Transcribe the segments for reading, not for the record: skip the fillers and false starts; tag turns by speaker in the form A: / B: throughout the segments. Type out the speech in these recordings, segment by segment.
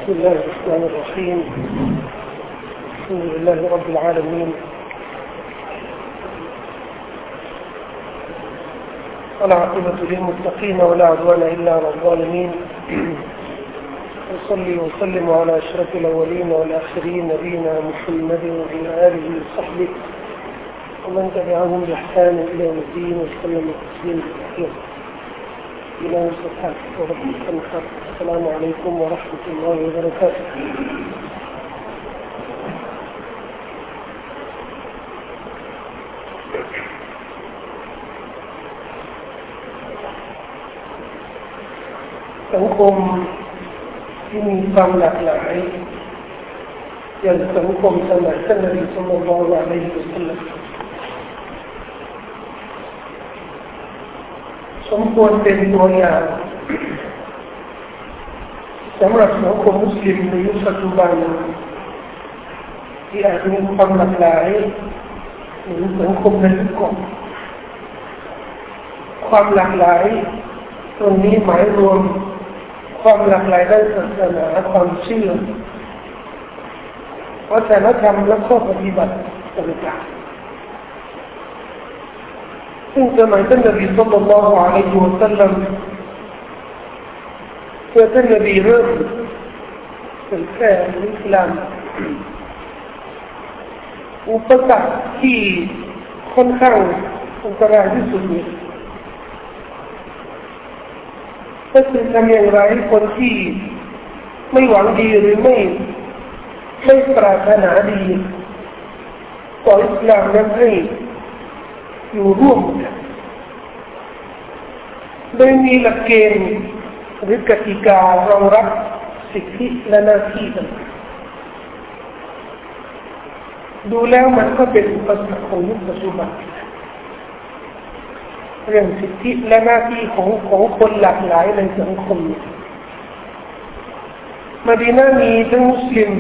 A: بسم الله الرحمن الرحيم. الحمد لله رب العالمين، والعاقبة للمتقين ولا عدوان إلا على الظالمين. أصلي وسلم على أشرف الأولين والآخرين نبينا محمد وعلى آله وصحبه ومن تبعهم بإحسان إلى يوم الدين وسلم تسليما كثيرا إلى يوم القيامة. السلام عليكم ورحمة الله وبركاته. สังคมที่มีความหลากหลายอย่างสังคมสมัยท่านนบีศ็อลลัลลอฮุอะลัยฮิวะซัลลัมสมควรเป็นตัวอย่างสำหรับสังคมมุสลิมในยุคปัจจุบันที่อาจมีความหลากหลายเหมือนสังคมในยุคก่อนความหลากหลายตรงนี้หมายรวมความหลากหลายด้านศาสนาความเชื่อวัฒนธรรมและข้อปฏิบัติต่างๆซึ่งสมัยท่านนบีศ็อลลัลลอฮุอะลัยฮิวะซัลลัมเมื่อท่านนบีเริ่มเผยแพร่อิสลามอุปสรรคที่ค่อนข้างอันตรายที่สุดนี้ก็คือทำอย่างไรให้คนที่ไม่หวังดีหรือไม่ปรารถนาดีต่ออิสลามนั้นให้อยู่ร่วมกันโดยมีหลักเกณฑ์หรือกติการองรับสิทธิและหน้าที่ต่างๆดูแล้วมันก็เป็นอุปสรรคของยุคปัจจุบันเรื่องสิทธิและหน้าที่ของคนหลากหลายในสังคมมะดีนะห์มีทั้งมุสลิม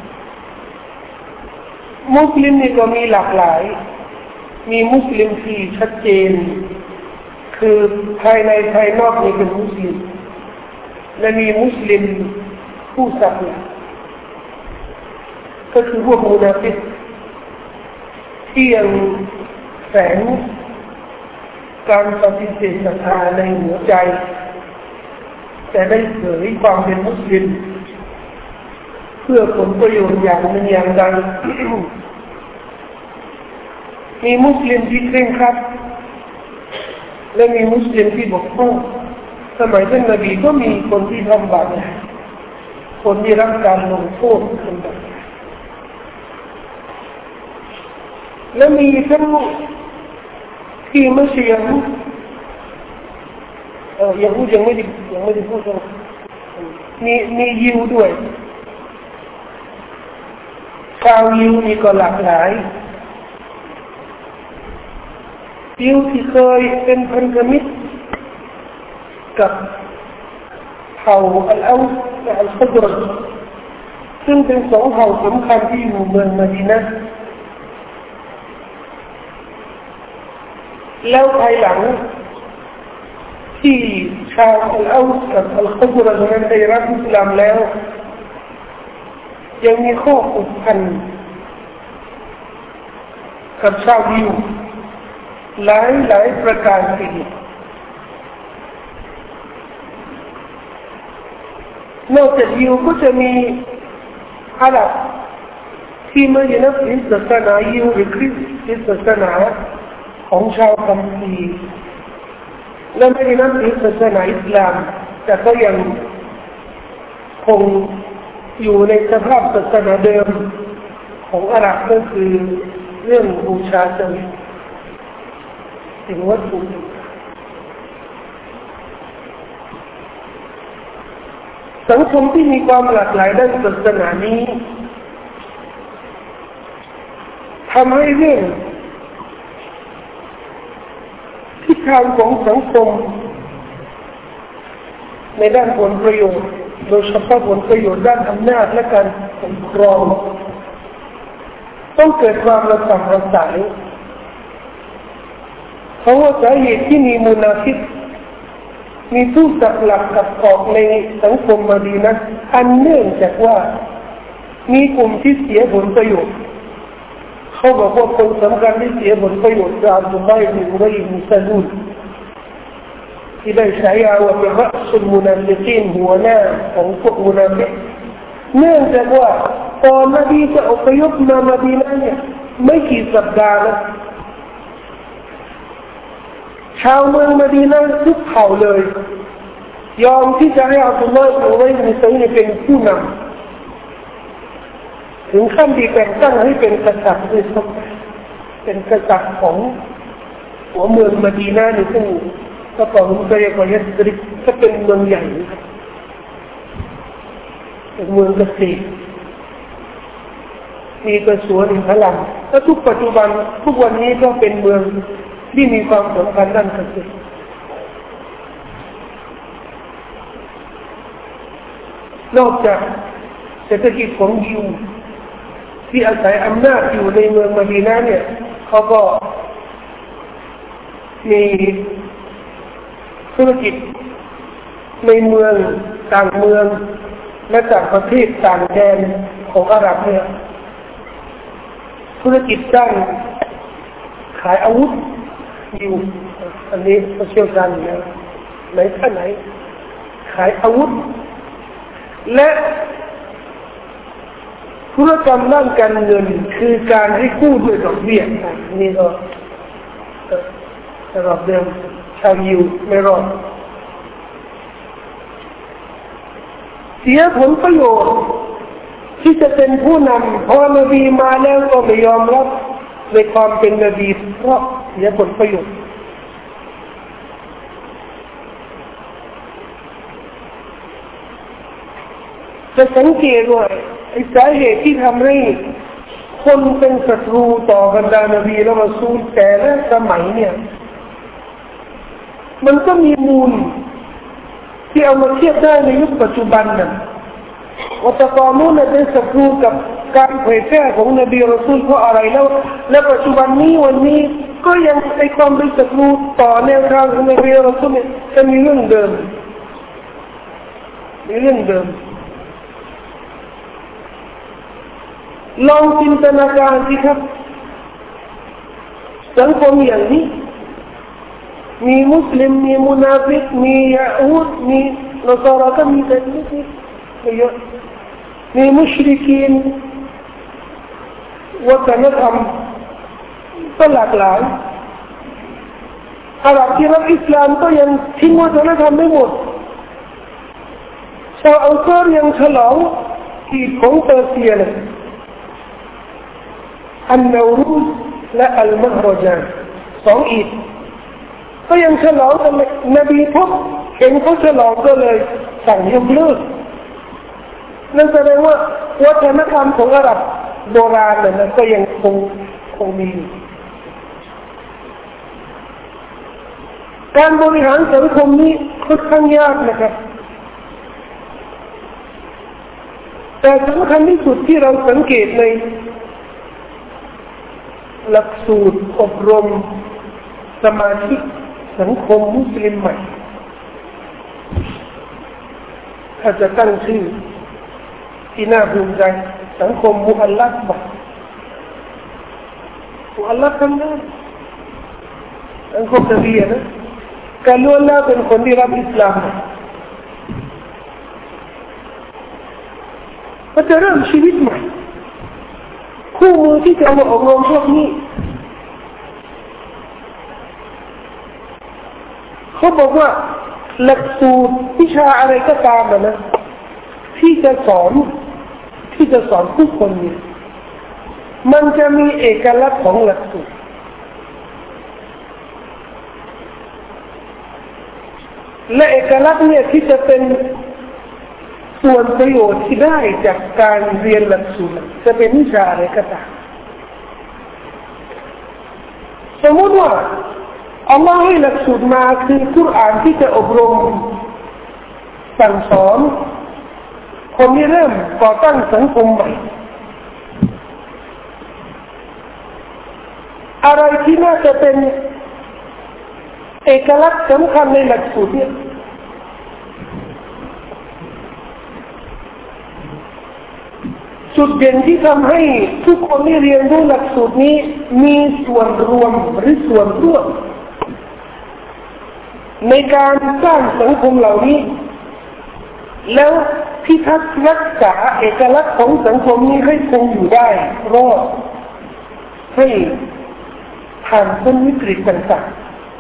A: นี่ก็มีหลากหลายมีมุสลิมที่ชัดเจนคือภายในภายนอกนี่เป็นมุสลิมและมีมุสลิมผู้สับสนก็คือพวกมุนาฟิกที่ยังแฝงการปฏิเสธศรัทธาในหัวใจแต่ได้เผยความเป็นมุสลิมเพื่อผลประโยชน์อย่างหนึ่งอย่างใด มีมุสลิมที่เคร่งครัดและมีมุสลิมที่บกพร่องสมัยท่านนบีก็มีคนที่ทำบาปคนที่รับการลงโทษเป็นแบบและมีทั้งที่ไม่ใช่ยังพูดยังไม่ได้พูดมียิวด้วยชาวยิวมีก็หลากหลายยิวที่เคยเป็นพันธมิตรกับเผ่าอัลอาวส์และอัลคัซรจซึ่งเป็นสองเผ่าสำคัญที่อยู่เมืองมะดีนะห์แล้วภายหลังที่ชาวอัลอาวส์กับอัลคัซรจนั้นได้รับอิสลามแล้วยังมีข้อผูกพันกับชาวยิวหลายประการทีเดียวนอกจากยิวก็จะมีอาหรับที่ไม่นับถือศาสนายิวหรือคริสต์ศาสนาของชาวคัมภีร์และไม่นับถือศาสนาอิสลามแต่ก็ยังคงอยู่ในสภาพศาสนาเดิมของอาหรับก็คือเรื่องบูชาจันทร์สิ่งวัตถุสังคมที่มีความหลากหลายด้านศาสนานี้ทำให้เรื่องทิศทางของสังคมในด้านผลประโยชน์โดยเฉพาะผลประโยชน์ด้านอำนาจและการปกครองต้องเกิดความระสำระสายเพราะว่าสาเหตุที่มีมุนาฟิกมีผู้สักหลักกับออกในสังคมมะดีนะห์อันเนื่องจากว่ามีกลุ่มที่เสียผลประโยชน์เขาบอกว่าคนสำคัญที่เสียผลประโยชน์จากอุบัยอิบนุซะลูลที่ได้ฉายาว่าเป็นรัสุลมุนาฟิกีนหัวหน้าของพวกมุนาฟิกเนื่องจากว่าตอนนบีจะอพยพมามาดีนะเนี่ยไม่กี่สัปดาห์นะชาวเมืองมาดีนะทุกเผ่าเลยยอมที่จะให้อับดุลลอฮ์อิบนุอุบัยอิบนุซะลูลเป็นผู้นำถึงขั้นที่แต่งตั้งให้เป็นกษัตริย์ด้วยซ้ำเป็นกษัตริย์ของหัวเมืองมะดีนะห์นี่ซึ่งก็ต่อมาเรียกว่ายัสริบก็เป็นเมืองใหญ่เป็นเมืองเกษตรมีกระสวนพลังและทุกปัจจุบันทุกวันนี้ก็เป็นเมืองที่มีความสำคัญด้านเกษตรนอกจากเศรษฐกิจของยิวที่อาศัยอำนาจอยู่ในเมืองมะดีนะห์เนี่ยเขาก็มีธุรกิจในเมืองต่างเมืองและต่างประเทศต่างแดนของอาหรับเนี่ยธุรกิจด้านขายอาวุธอยู่อันนี้เขาเชี่ยวชาญนะไหนท่านไหนขายอาวุธและธุรกรรมด้านการเงินคือการให้กู้ด้วยดอกเบี้ยนี่ก็สำหรับเดิมชาวยิวไม่รอดเสียผลประโยชน์ที่จะเป็นผู้นำพอนบีมาแล้วก็ไม่ยอมรับในความเป็นนบีเพราะเสียผลประโยชน์จะสังเกตว่าสาเหตุที่ทำให้คนเป็นศัตรูต่อบรรดานบีและรอซูลแต่ละสมัยเนี่ยมันก็มีมูลที่เอามาเทียบได้ในยุคปัจจุบันน่ะว่าตะกอนนู้นเป็นศัตรูกับการเผยแพร่ของนบีรอซูลเพราะอะไรแล้วและปัจจุบันนี้วันนี้ก็ยังในความเป็นศัตรูต่อแนวทางของนบีรอซูลเนี่ยจะมีเรื่องเดิมลองจินตนาการสิครับสังคมอย่างนี้มีมุสลิมมีมุนาฟิกมียะฮูดมีนอสาราก็มีแต่นิดเยอะมีมุชริกีนวัฒนธรรมก็หลากหลายอาหรับที่รับอิสลามก็ยังทิ้งวัฒนธรรมไม่หมดชาวอังกฤษยังฉลองอีดของเปอร์เซียเลยอันนาวรูซและอัลมะฮรจานสองอีดก็ยังฉลองกันนบีพบเห็นเขาฉลองก็เลยสั่งยกเลิกนั่นแสดงว่าวัฒนธรรมของอาหรับโบราณนั้นก็ยังคงมีการบริหารสังคมนี้ค่อนข้างยากนะครับแต่สำคัญที่สุดที่เราสังเกตในหลักสูตรอบรมสมาชิกสังคมมุสลิมใหม่ถ้าจะตั้งชื่อที่น่าภูมิใจสังคมมุฮัลลัดบัตมุฮัลลัดทำได้สังคมนบีนะการล้วนแล้วเป็นคนที่รับอิสลามก็จะเริ่มชีวิตใหม่คู่มือที่จะมาอบรมพวกนี้เขาบอกว่าหลักสูตรวิชาอะไรก็ตามนะที่จะสอนผู้คนเนี่ยมันจะมีเอกลักษณ์ของหลักสูตรและเอกลักษณ์เนี่ยที่จะเป็นส่วนประโยชน์ที่ได้จากการเรียนหลักสูตรจะเป็นวิชาอะไรก็ตามสมมติว่าอัลลอฮ์ให้หลักสูตรมาคือกุรอานที่จะอบรมสั่งสอนคนที่เริ่มก่อตั้งสังคมใหม่อะไรที่น่าจะเป็นเอกลักษณ์สำคัญในหลักสูตรเนี่ยจุดเด่นที่ทำให้ทุกคนที่เรียนรู้หลักสูตรนี้มีส่วนรวมหรือส่วนร่วมในการสร้างสังคมเหล่านี้แล้วพิทักษ์รักษาเอกลักษณ์ของสังคมนี้ให้คงอยู่ได้รอดให้ผ่านพ้นวิกฤตต่าง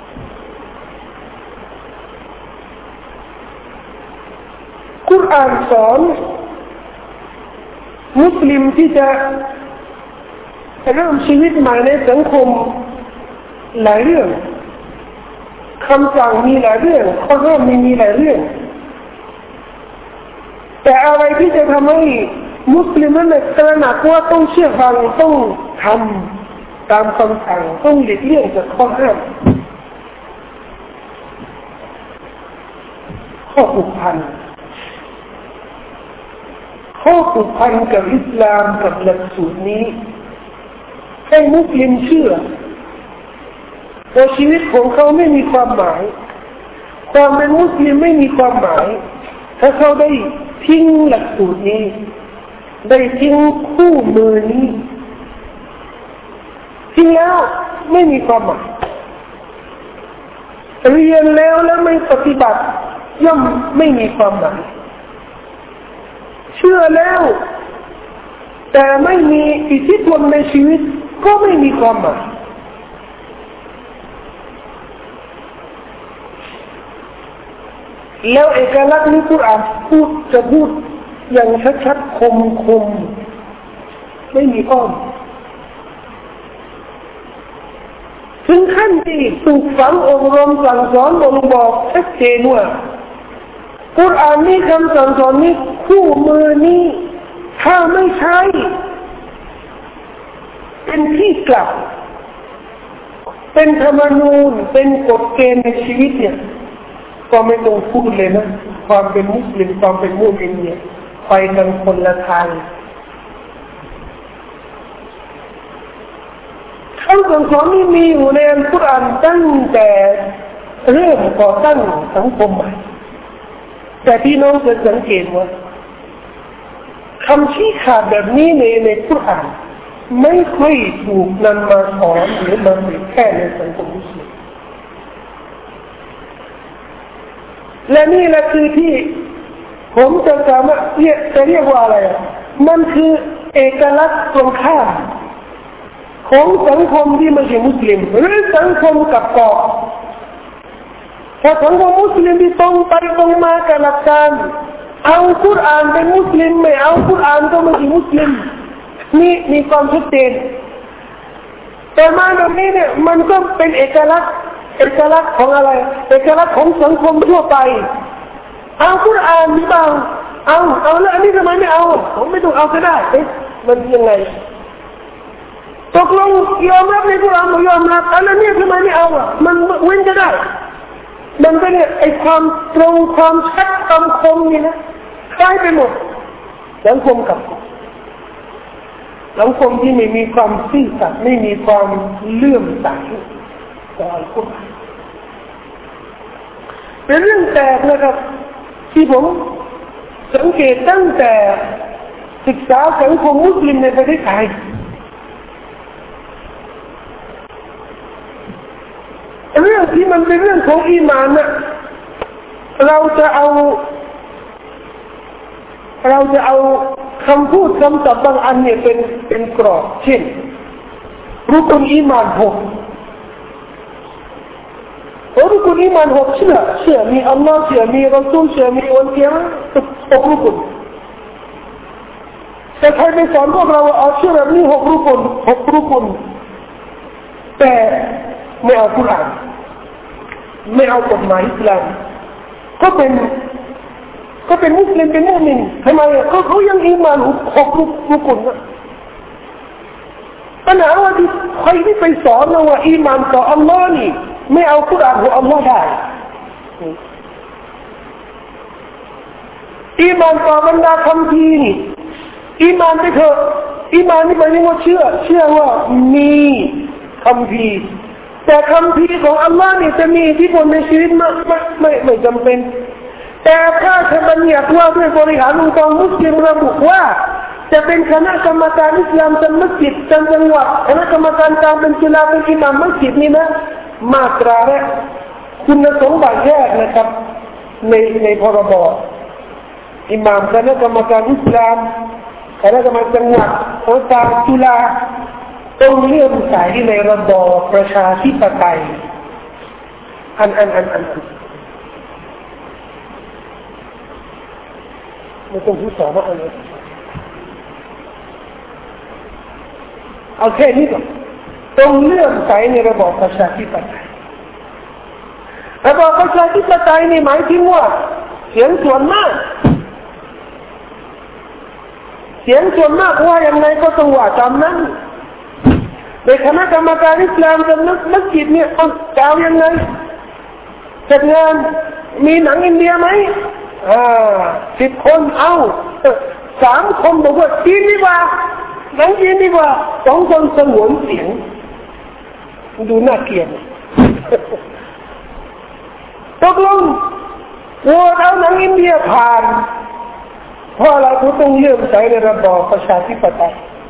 A: ๆกุรอานสอนมุสลิมที่จะเริ่มชีวิตใหม่ในสังคมหลายเรื่องคำสั่งมีหลายเรื่องข้อห้ามมีหลายเรื่องแต่อะไรที่จะทำให้มุสลิมนั้นตระหนักว่าต้องเชื่อฟังต้องทำตามคำสั่งต้องหลีกเลี่ยงจากข้อห้ามข้อผูกพันกับอิสลามกับหลักสูตรนี้ให้มุสลิมเชื่อว่าชีวิตของเขาไม่มีความหมายความเป็นมุสลิมไม่มีความหมายถ้าเขาได้ทิ้งหลักสูตรนี้ได้ทิ้งคู่มือนี้ทิ้งแล้วไม่มีความหมายเรียนแล้วไม่ปฏิบัติย่อมไม่มีความหมายเชื่อแล้วแต่ไม่มีอิทธิพลในชีวิตก็ไม่มีความหมายแล้วเอกลักษณ์นี้กุรอานพูดอย่างชัดๆคมไม่มีอ้อมถึงขั้นที่ถูกฝังอบรมสั่งสอนบ่งบอกชัดเจนว่ากุรอานนี้คำสั่งสอนนี้คู่มือนี้ถ้าไม่ใช้เป็นที่กลับเป็นธรรมนูญเป็นกฎเกณฑ์ในชีวิตเนี่ยก็ไม่ต้องพูดเลยนะความเป็นมุสลิมความเป็นมุสลิมเนี่ยไปกันคนละทางคำสั่งสอนนี้มีอยู่ในอัลกุรอานตั้งแต่เริ่มก่อตั้งสังคมใหม่แต่พี่น้องจะสังเกตว่าคำชี้ขาดแบบนี้ในกุรอานไม่ค่อยถูกนำมาสอนหรือมาเผยแพร่ในสังคมมุสลิมและนี่แหละคือที่ผมจะสามารถเรียกว่าอะไรมันคือเอกลักษณ์ตรงข้ามของสังคมที่ไม่ใช่มุสลิมหรือสังคมกับกอบถ้าสังคมมุสลิมที่ตรงไปตรงมากับหลักการเอากุรอานเป็นมุสลิมไม่เอากุรอานก็ไม่ใช่มุสลิมนี่มีความชัดเจนแต่มาแบบนี้เนี่ยมันก็เป็นเอกลักษณ์ของอะไรเอกลักษณ์ของสังคมทั่วไปเอากุรอานหรือเปล่าเอาแล้วอันนี้ทำไมไม่เอาผมไม่ต้องเอาก็ได้มันยังไงตกลงยอมรับในกุรอานยอมรับแล้วเนี่ยทำไมไม่เอามันเว้นก็ได้มันก็เนี่ยไอ้ความตรงความชัดคำคมนี่นะคล้ายไปหมดสังคมกับสังคมที่ไม่มีความซื่อสัตย์ไม่มีความเลื่อมใสต่ออัลกุรอานเป็นเรื่องแปลกนะครับที่ผมสังเกตตั้งแต่ศึกษาสังคมมุสลิมในประเทศไทยเรื่องที่มันเป็นเรื่องของอีหม่านน่ะเราจะเอาคำพูดคำศัพท์บางอันเนี่ยเป็นกรอบเช่นรุกนอีหม่าน6รุกนอีหม่าน6เชื่อมีอัลลอฮ์เชื่อมีรอซูลเชื่อมีวันกิยามะห์6รุกนแต่ใครไปสอนพวกเราเอาเชื่อแบบนี้6รุกนแต่ไม่เอากุรอานไม่เอากฎหมายอิสลามก็เป็นมุสลิมเป็นมุมินทำไมเขายังอีหม่าน6รุกนนะปัญหาว่าที่ใครที่ไปสอนเราว่าอีหม่านต่ออัลลอฮ์นี่ไม่เอากุรอานของอัลลอฮ์ได้อีหม่านต่อบรรดาคัมภีร์นี่อีหม่านไปเถอะอีหม่านนี่หมายถึงว่าเชื่อว่ามีคัมภีร์แต่คำพีของอัลลอฮ์นี่จะมีอิทธิพลในชีวิตไม่จำเป็นแต่ถ้าบัญญัติว่าด้วยบริหารองค์กรมุสลิมระบุว่าจะเป็นคณะกรรมการอิสลามจำมัสยิดจังหวัดคณะกรรมการการเป็นกีฬาเป็นอิหม่ามมัสยิดนี่นะมาตราแรกคุณสมบัติแรกนะครับในพรบอิหม่ามคณะกรรมการอิสลามคณะกรรมการจังหวัดองค์การกีฬาต้องเลื่อมใสในระบอบประชาธิปไตยอันไม่ต้องพูดต่อว่าอะไรเอาแค่นี้ก่อนต้องเลื่อมใสในระบอบประชาธิปไตยระบอบประชาธิปไตยนี่หมายถึงว่าเสียงส่วนมากว่าอย่างไรก็ต้องว่าตามนั้นในคณะกรรมการอิสลามกับมัสยิดเนี่ยเอากล่าวยังไงจัดงานมีหนังอินเดียไหม10 คนเอา3 คนบอกว่าจีนดีกว่าหนังจีนดีกว่า2 คนสงวนเสียงดูน่าเกลียดตกลงโหวตเอาหนังอินเดียผ่านเพราะเราต้องเลื่อมใสในระบอบประชาธิปไตย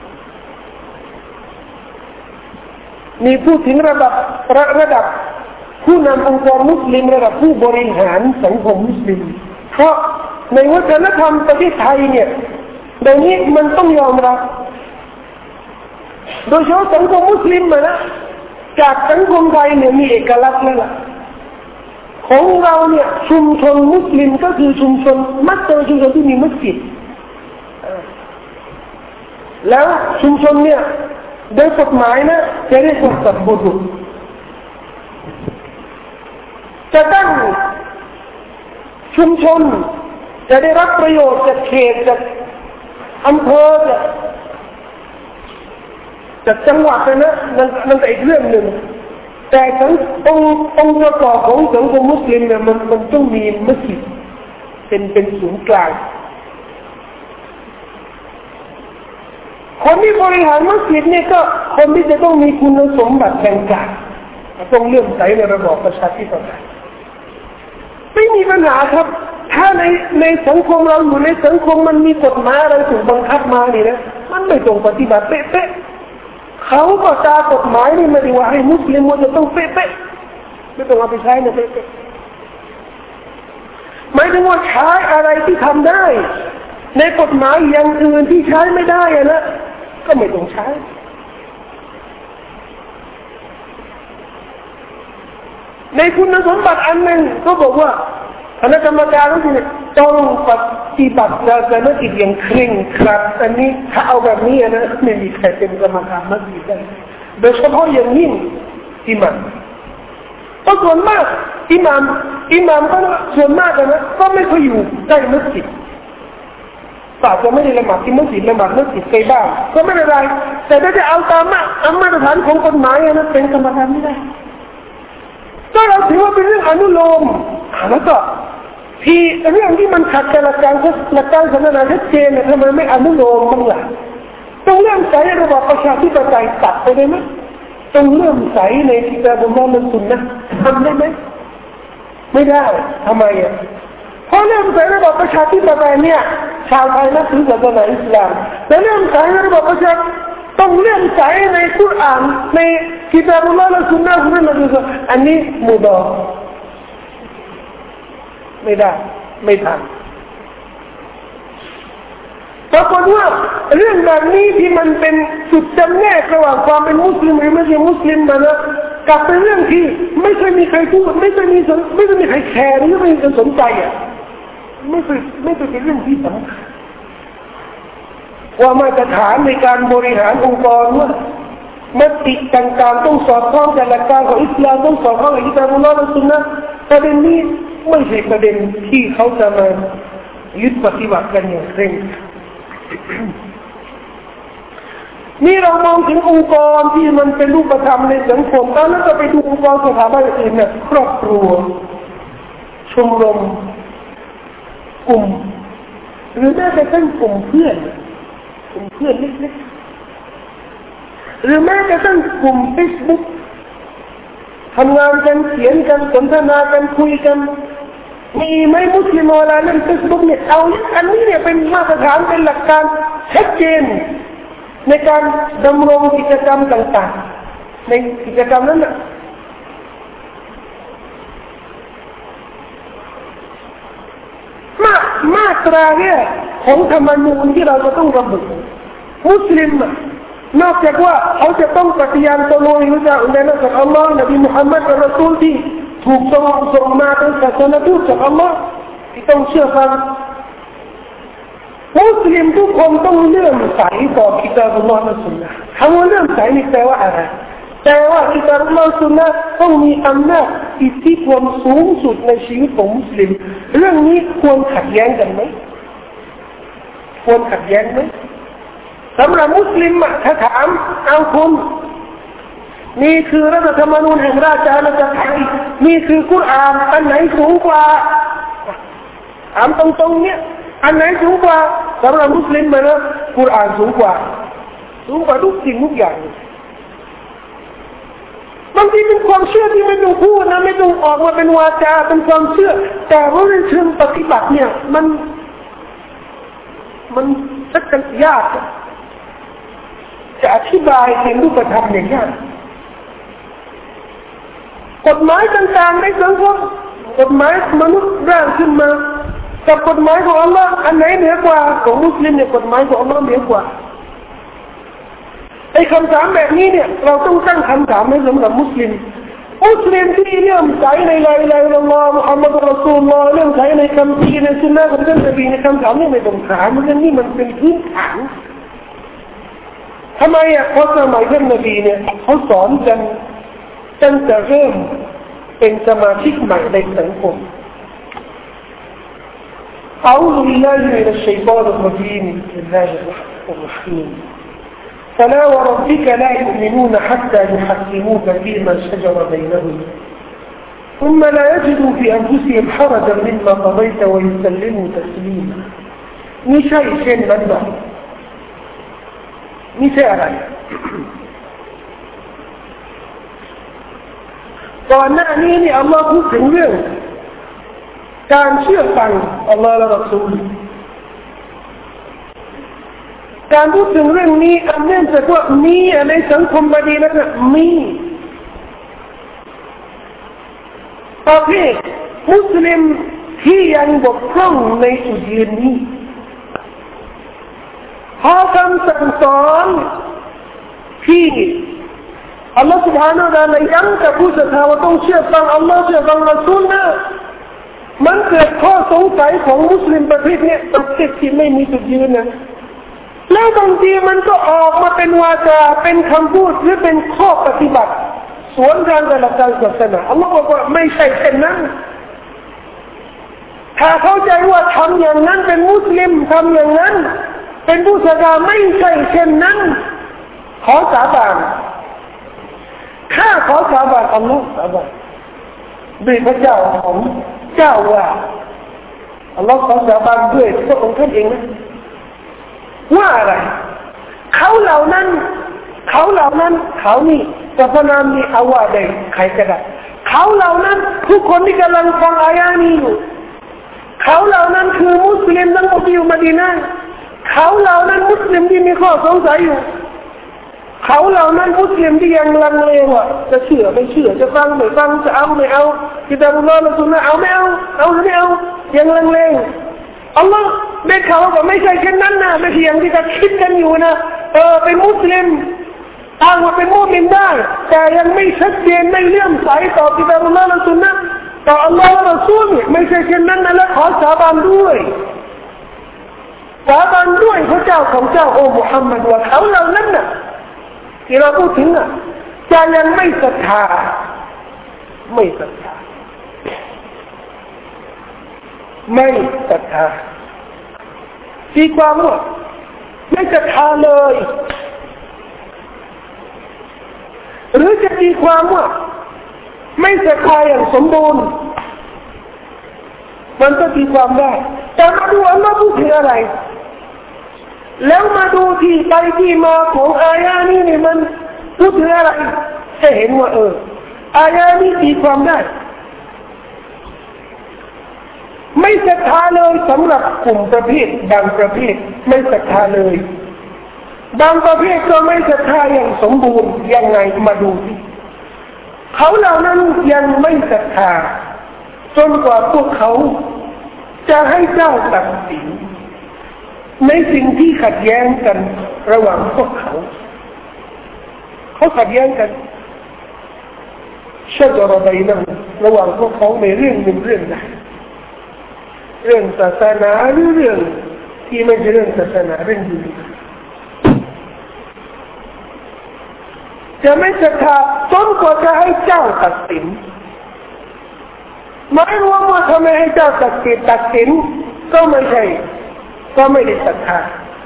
A: มีพูดถึงระดับผู้นำองค์กรมุสลิมระดับผู้บริหารสังคมมุสลิมเพราะในวัฒนธรรมประเทศไทยเนี่ยเดี๋ยวนี้มันต้องยอมรับโดยเฉพาะสังคมมุสลิมนะจากสังคมไทยเนี่ยมีเอกลักษณ์นั่นแหละของเราเนี่ยชุมชนมุสลิมก็คือชุมชนมัสยิดชุมชนที่มีมัสยิดแล้วชุมชนเนี่ยโดยกฎหมายนะจะเรียกว่าสัตบุรุษจะตั้งชุมชนจะได้รับประโยชน์จากเขตจากอำเภอจากจังหวัดนะนั่นแต่อีกเรื่องหนึ่งแต่ทั้งองค์ประกอบของสังคมมุสลิมเนี่ยมันต้องมีมัสยิดเป็นศูนย์กลางคนที่บริหารมัสยิดเนี่ยก็คนที่จะต้องมีคุณสมบัติดังกล่าวต้องเลื่อมใสในระบอบประชาธิปไตยไม่มีปัญหาครับถ้าในสังคมเราอยู่ในสังคมมันมีกฎหมายอะไรถูกบังคับมานี่นะมันไม่ตรงปฏิบัติเป๊ะๆเขาก็ตากฎหมายนี่ไม่ได้ว่าให้มุสลิมมันจะต้องเป๊ะๆไม่ต้องเอาไปใช้นะเป๊ะๆหมายถึงว่าใช้อะไรที่ทำได้ในกฎหมายอย่างอื่นที่ใช้ไม่ได้นะก็ไม่ต้องใช้ในคุณสมบัติอันหนึ่งก็บอกว่าคณะกรรมการต้องปฏิบัติการมัสยิดอย่างเคร่งครัดอันนี้ถ้าเอาแบบนี้นะไม่มีใครเป็นกรรมการมัสยิดได้โดยเฉพาะอย่างยิ่งอิหม่ามเพราะส่วนมากอิหม่ามก็ส่วนมากนะก็ไม่ค่อยอยู่ใกล้มัสยิดป่าจะไม่ได้ละหมาดที่มัสยิดละหมาดมัสยิดใกล้บ้านก็ไม่เป็นไรแต่ถ้าจะเอาตามมาตรฐานของกฎหมายนะเป็นกรรมการไม่ได้ก็เราถือว่าเป็นเรื่องอนุโลมแล้วก็ที่เรื่องที่มันขัดกับหลักการศาสนาชัดเจนเนี่ยทำไมไม่อนุโลมบ้างล่ะต้องเลื่อมใสในระบอบประชาธิปไตยตัดไปได้ไหมต้องเลื่อมใสในกิตาบุลลอฮ์และซุนนะห์ทำได้ไหมไม่ได้ทำไมอ่ะเพราะเลื่อมใสในระบอบประชาธิปไตยเนี่ยชาวไทยนับถือศาสนาอิสลามแต่เลื่อมใสในระบอบประชาต้องเลื่อมใสในกุรอานในกิตาบุลลอฮ์และซุนนะห์ของท่านนบีอันนี้มุดอไม่ได้ไม่ทันปรากฏว่าเรื่องแบบนี้ที่มันเป็นจุดจำแนกระหว่างความเป็นมุสลิมหรือไม่ใช่มุสลิมนะกลับเป็นเรื่องที่ไม่เคยมีใครพูดไม่เคยมีใครแคร์หรือไม่มีใครสนใจอ่ะไม่เป็นเรื่องที่สำคัญว่ามาตรฐานในการบริหารองค์กรว่ามติต่างๆต้องสอดคล้องกับหลักการของอิสลามต้องสอดคล้องกับกิตาบุลลอฮ์และซุนนะห์ประเด็นนี้ไม่ใช่ประเด็นที่เขาจะมายึดปฏิบัติกันอย่างเคร่งนี่เรามองถึงองค์กรที่มันเป็นรูปธรรมในสังคมแล้วก็ไปดูองค์กรสถาบันอื่นเนี่ยครอบครัวชมรมกลุ่มหรือแม้แต่กลุ่มเพื่อนเล็กๆหรือแม้แต่กลุ่ม Facebook ทำงานกันเขียนกันสนทนากันคุยกันมีไหมมุสลิมเวลาเล่นเฟซบุ๊กเนี่ยเอาอันนี้เนี่ยเป็นมาตรฐานเป็นหลักการชัดเจนในการดำรงกิจกรรมต่างๆในกิจกรรมนั้นนะมาตราเนี่ยของธรรมนูญที่เราจะต้องระบุมุสลิมนอกจากว่าเขาจะต้องปฏิญาณตนรู้จักในนักอัลลอฮ์นบีมุฮัมมัดอัลลอฮ์ที่ถูกส่งมาเป็นศาสนทูตจากอัลลอฮ์ที่ต้องเชื่อฟังมุสลิมทุกคนต้องเลื่อมใสต่อกิตาบุลลอฮ์และสุนนะคำว่าเลื่อมใสนี่แปลว่าอะไรแปลว่ากิตาบุลลอฮ์สุนนะต้องมีอำนาจอิทธิพลสูงสุดในชีวิตของมุสลิมเรื่องนี้ควรขัดแย้งกันไหมควรขัดแย้งไหมสำหรับมุสลิมถ้าถามเอาคุณนี่คือรัฐธรรมนูญแห่งราชอาณาจักรไทยนี่คือกุรอานอันไหนสูงกว่าถามตรงๆเนี่ยอันไหนสูงกว่าสำหรับมุสลิมนะกุรอานสูงกว่าทุกสิ่งทุกอย่างบางทีเป็นความเชื่อที่ไม่ต้องพูดนะไม่ต้องออกมาเป็นวาจาเป็นความเชื่อแต่ว่าในเชิงปฏิบัติเนี่ยมันชักกันยากจะอธิบายเป็นรูปธรรมอย่างยากกฎหมายต่างๆในสังคมกฎหมายมนุษย์ร่างขึ้นมากับกฎหมายของอัลลอฮ์อันไหนเหนือกว่าของมุสลิมเนี่ยกฎหมายของอัลลอฮ์เหนือกว่าไอ้คำถามแบบนี้เนี่ยเราต้องตั้งคำถามให้สำหรับมุสลิมที่เลื่อมใสในลาอิลาฮะอิลลัลลอฮ์มุฮัมมัดุรอซูลุลลอฮ์เลื่อมใสในคำพีในสุนนะของท่านนบีในคำถามนี้ไม่ต้องถามมันนี่มันเป็นพื้นฐานทำไมเพราะสมัยท่านนบีเนี่ยเขาสอนกันตั้งแต่เริ่มเป็นสมาชิกใหม่ในสังคมأعوذ بالله من الشيطان الرجيم بسم الله الرحمن الرحيم فلا وربك لا يؤمنون حتى يحكموك فيما شجر بينهم ثم لا يجدوا في أنفسهم حرجا مما قضيت ويسلموا تسليما นี่ใช่เช่นนั้นหรอนี่ใช่อะไรก่อนหน้านี้นี่อัลลอฮ์พูดถึงเรื่องการเชื่อฟังอัลลอฮ์และรอซูลการพูดถึงเรื่องนี้อันเนื่องจากว่ามีในสังคมมะดีนะห์มีประเภทมุสลิมที่ยังบกพร่องในจุดยืนนี้พอคำสั่งสอนที่อัลลอฮฺ سبحانه และ تعالى ย้ำกับผู้ศรัทธาว่าต้องเชื่อฟังอัลลอฮฺเชื่อฟังรอซูลนะมันเกิดข้อสงสัยของมุสลิมประเภทนี้ประเภทที่ไม่มีจุดยืนนะแล้วบางทีมันก็ออกมาเป็นวาจาเป็นคำพูดหรือเป็นข้อปฏิบัติสวนทางกับหลักการศาสนาอัลลอฮฺบอกว่าไม่ใช่เช่นนั้นถ้าเข้าใจว่าทำอย่างนั้นเป็นมุสลิมทำอย่างนั้นเป็นผู้ศรัทธาไม่ใช่เช่นนั้นขอสาบานข้าขอสาบานอัลลอฮฺสาบานด้วยพระเจ้าของเจ้าว่าอัลลอฮฺขอสาบานด้วยพระองค์ท่านเองนะว่าอะไรเขาเหล่านั้นเขานี่สรรพนามมีเอาว่าใดใครก็ได้เขาเหล่านั้นทุกคนที่กำลังฟังอายะนี้อยู่เขาเหล่านั้นคือมุสลิมทั้งหมดที่อยู่มะดีนะห์เขาเหล่านั้นมุสลิมที่มีข้อสงสัยอยู่เขาเหล่านั้นมุสลิมที่ยังลังเลว่าจะเชื่อไม่เชื่อจะฟังไม่ฟังจะเอาไม่เอากิตาบุลลอฮ์และสุนนะเอาไม่เอาหรือไม่เอายังลังเลอัลลอฮ์ได้ข่าวว่าไม่ใช่เช่นนั้นนะไม่ใช่อย่างที่เขาคิดกันอยู่นะเป็นมุสลิมอ้างว่าเป็นมุสลิมได้แต่ยังไม่ชัดเจนไม่เลื่อมใสต่อกิตาบุลลอฮ์และสุนนะต่ออัลลอฮ์และรอซูลไม่ใช่เช่นนั้นนะและขอสาบานด้วยสาบานด้วยพระเจ้าของเจ้าโอ้มุฮัมมัดว่าเขาเหล่านั้นน่ะที่เราพูดถึงจะยังไม่ศรัทธาตีความว่าไม่ศรัทธาเลยหรือจะตีความว่าไม่ศรัทธาอย่างสมบูรณ์มันก็ตีความได้แต่มาดูอัลลอฮ์พูดถึงอะไรแล้วมาดูที่ไปที่มาของอายะนี้เนี่ยมันพูดถึงอะไรให้เห็นว่าอายะนี้ตีความได้ไม่ศรัทธาเลยสำหรับกลุ่มประเภทบางประเภทไม่ศรัทธาเลยบางประเภทก็ไม่ศรัทธาอย่างสมบูรณ์ยังไงมาดูที่เขาเหล่านั้นยังไม่ศรัทธาจนกว่าพวกเขาจะให้เจ้าตัดสินในสิ่งที่ขัดแย้งกันระหว่างพวกเขาขัดแย้งกันชัจรใดนั้นระหว่างพวกเขาในเรื่องหนึ่งเรื่องใดเรื่องศาสนาหรือเรื่องที่ไม่ใช่เรื่องศาสนาเรื่องดุนยาจะไม่ศรัทธาจนกว่าจะให้เจ้าตัดสินหมายรวมว่าถ้าไม่ให้เจ้าตัดสินก็ไม่ใช่ก็ไม่ได้ศรัทธา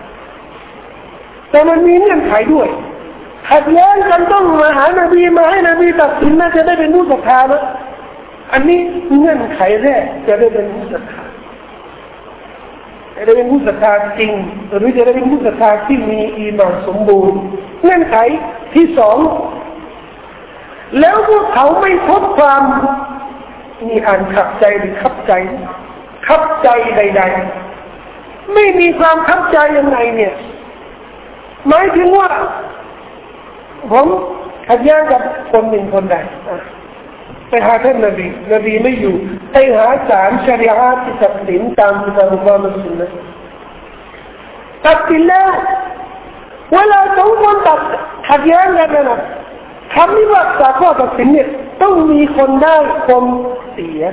A: แต่มันมีเงื่อนไขด้วยขัดแย้งกันต้องมาหานบีมาให้นบีตัดสินน่าจะได้เป็นผู้ศรัทธานะอันนี้เงื่อนไขแรกจะได้เป็นผู้ศรัทธาจะได้เป็นผู้ศรัทธาจริงหรือจะได้เป็นผู้ศรัทธาที่มีอีหม่านสมบูรณ์เงื่อนไขที่สองแล้วพวกเขาไม่พบความมีอ่านขับใจหรือขับใจใดๆไม่มีความขับใจยังไงเนี่ยหมายถึงว่าผมขัดแย้งกับคนหนึ่งคนใดไปหาท่านนบีไม่อยู่ไปหาศาลชะรีอะห์ที่ตัดสินตามอัลกุรอานและซุนนะห์ตัดสินแล้วเวลาสองคนขัดแย้งกันนะคำนี้ว่าจากข้อตัดสินเนี่ยต้องมีคนได้คนเสีย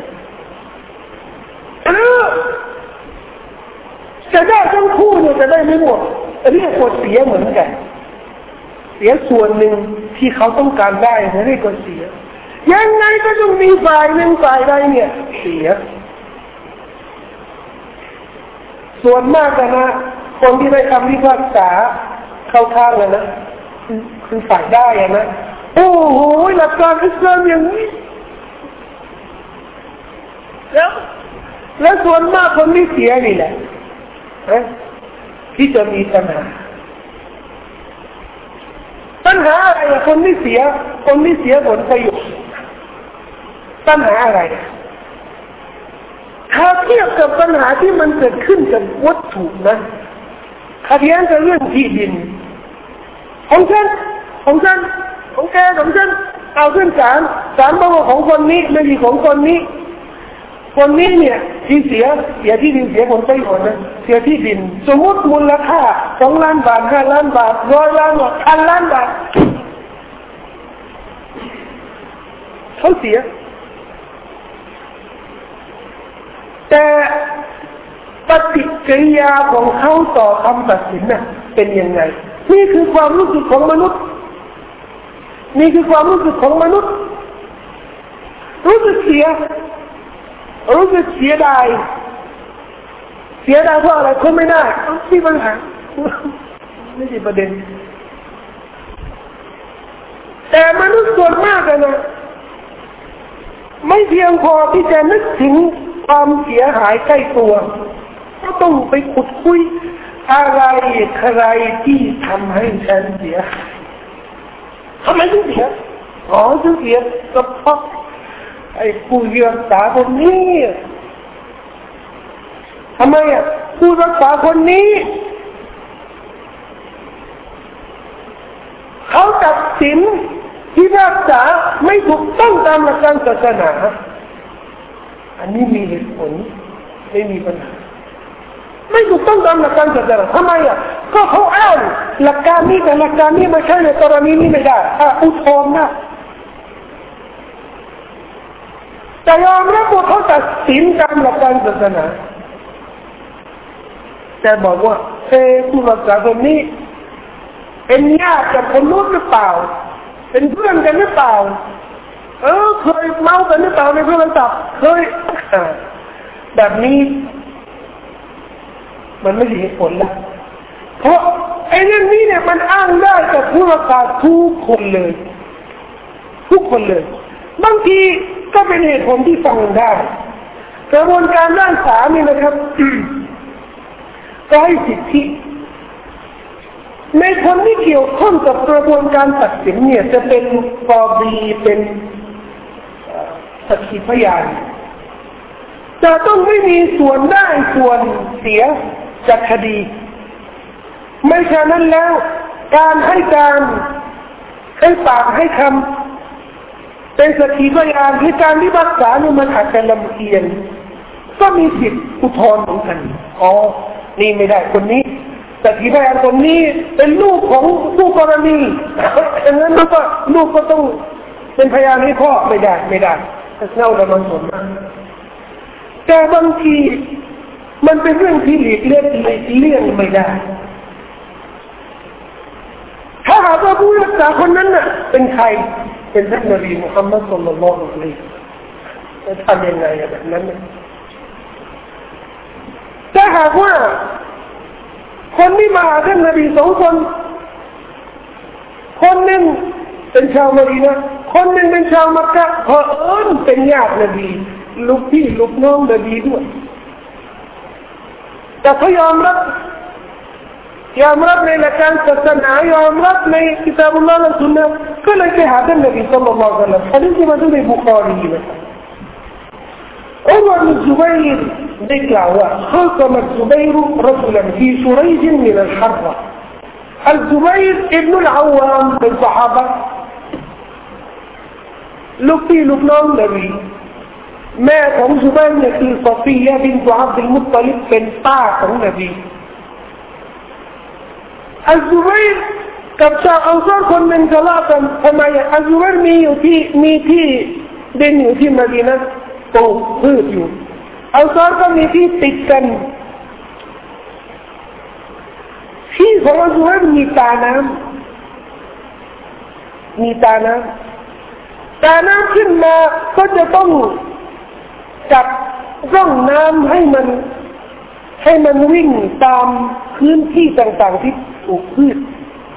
A: จะได้ทั้งคู่เนี่ยจะได้ไม่หมดเรียกว่าเสียเหมือนกันเสียส่วนหนึ่งที่เขาต้องการได้เรียกว่าเสียยังไงก็ต้องมีฝ่ายหนึ่งฝ่ายใดเนี่ยเสียส่วนมากนะคนที่ได้คำพิพากษาเข้าข้างเลยนะคือฝ่ายได้นะโอ้โหหลักการอิสลามอย่างนี้แล้วส่วนมากคนที่เสียนี่แหละที่จะมีปัญหาอะไรคนที่เสียผลประโยชน์ปัญหาอะไรถ้าเทียบกับปัญหาที่มันเกิดขึ้นกับวัตถุนะขัดแย้งกับเรื่องที่ดินของฉันของแกของฉันเอาขึ้นศาลบอกว่าของคนนี้ไม่มีของคนนี้เนี่ยที่เสียที่ดินเสียผลประโยชน์นะเสียที่ดินสมมติมูลค่า2 ล้านบาท5 ล้านบาท100 ล้านบาท1,000 ล้านบาทเขาเสียแต่ปฏิกิริยาของเขาต่อคำตัดสินน่ะเป็นยังไงนี่คือความรู้สึกของมนุษย์รู้สึกเสียดายเพราะอะไรเขาไม่ได้ที่ปัญหาไม่ใช่ประเด็นแต่มนุษย์ส่วนมากนะไม่เพียงพอที่จะนึกถึงความเสียหายใกล้ตัวก็ต้องไปขุดคุยอะไรใครที่ทำให้ฉันเสียทำไมถึงเสียถึงเสียก็เพราะไอ้ผู้รักษาคนนี้ทำไมผู้รักษาคนนี้เขาตัดสินที่รักษาไม่ถูกต้องตามหลักการศาสนาอันนี้มีเหตุผลไม่มีปัญหาไม่ถูกต้องตามหลักการศาสนาทำไมก็เขาอ้างหลักการนี้แต่หลักการนี้ไม่ใช่ในกรณีนี้ไม่ได้อุทธรณ์นะแต่ยอมรับว่าเขาตัดสินตามหลักการศาสนาแต่บอกว่าผู้รักษาคนนี้เป็นญาติกับคนนู้นหรือเปล่าเป็นเพื่อนกันหรือเปล่าเคยเมากันหรือเปล่าในโทรศัพท์เคยแบบนี้มันไม่ใช่เหตุผลแล้วเพราะไอ้เรื่องนี้เนี่ยมันอ้างได้กับผู้รักษาทุกคนเลยบางทีก็เป็นเหตุผลที่ฟังได้กระบวนการด้านศาลนี่นะครับ ก็ให้สิทธิในคนที่เกี่ยวข้องกับกระบวนการตัดสินเนี่ยจะเป็นกอดีเป็นสักขีพยานจะต้องไม่มีส่วนได้ส่วนเสียจากคดีไม่ฉะนั้นแล้วการให้การให้ปากให้คำเป็นสักขีพยานในการพิพากษาเนี่ยมันอาจจะลำเอียงก็มีสิทธิ์อุทธรณ์เหมือนกันนี่ไม่ได้คนนี้สักขีพยานคนนี้เป็นลูกของผู้กรณีดังนั้นลูกก็ต้องเป็นพยานให้พ่อไม่ได้เล่าแล้วมันสมมากแต่บางทีมันเป็นเรื่องที่หลีกเลี่ยงไม่ได้ถ้าหากว่าผู้รักษาคนนั้นน่ะเป็นใครเป็นท่านนบีมุฮัมมัดศ็อลลัลลอฮุอะลัยฮิวะซัลลัมจะทำยังไงแบบนั้นถ้าหากว่าคนที่มาหาท่านนบีสองคนหนึ่งเป็นชาวมะดีนะห์คนหนึ่งเป็นชาวมักกะห์เผอิญเป็นญาตินบีลูกพี่ลูกน้องนบีด้วยแต่เขายอมรับในหลักการศาสนายอมรับในกิตาบุลลอฮ์และสุนนะห์ก็เลยไปหาท่านนบีศ็อลลัลลอฮุอะลัยฮิวะซัลลัมฮะดีษที่มาจากบุคอรีนะครับอุมัรบินซุบัยรได้กล่าวว่าخاصم الزبير رجلا في شريج من الحرة الزبير ابن العوام من صحابةลูกพี่ลูกน้องนบีแม่ของซุบัยรเนี่ยคือซอฟียะห์บินตุอับดุลมุตตลิบเป็นป้าของนบีอัลซุบัยรกับชาวอันซอรคนหนึ่งทะเลาะกันทำไมอัลซุบัยรมีที่ดินอยู่ที่มะดีนะห์ปลูกพืชอยู่อันซอรก็มีที่ติดกันที่ของอัลซุบัยรมีตาน้ำขึ้นมาก็จะต้องจับร่องน้ำให้มันวิ่งตามพื้นที่ต่างๆที่ปลูกพืช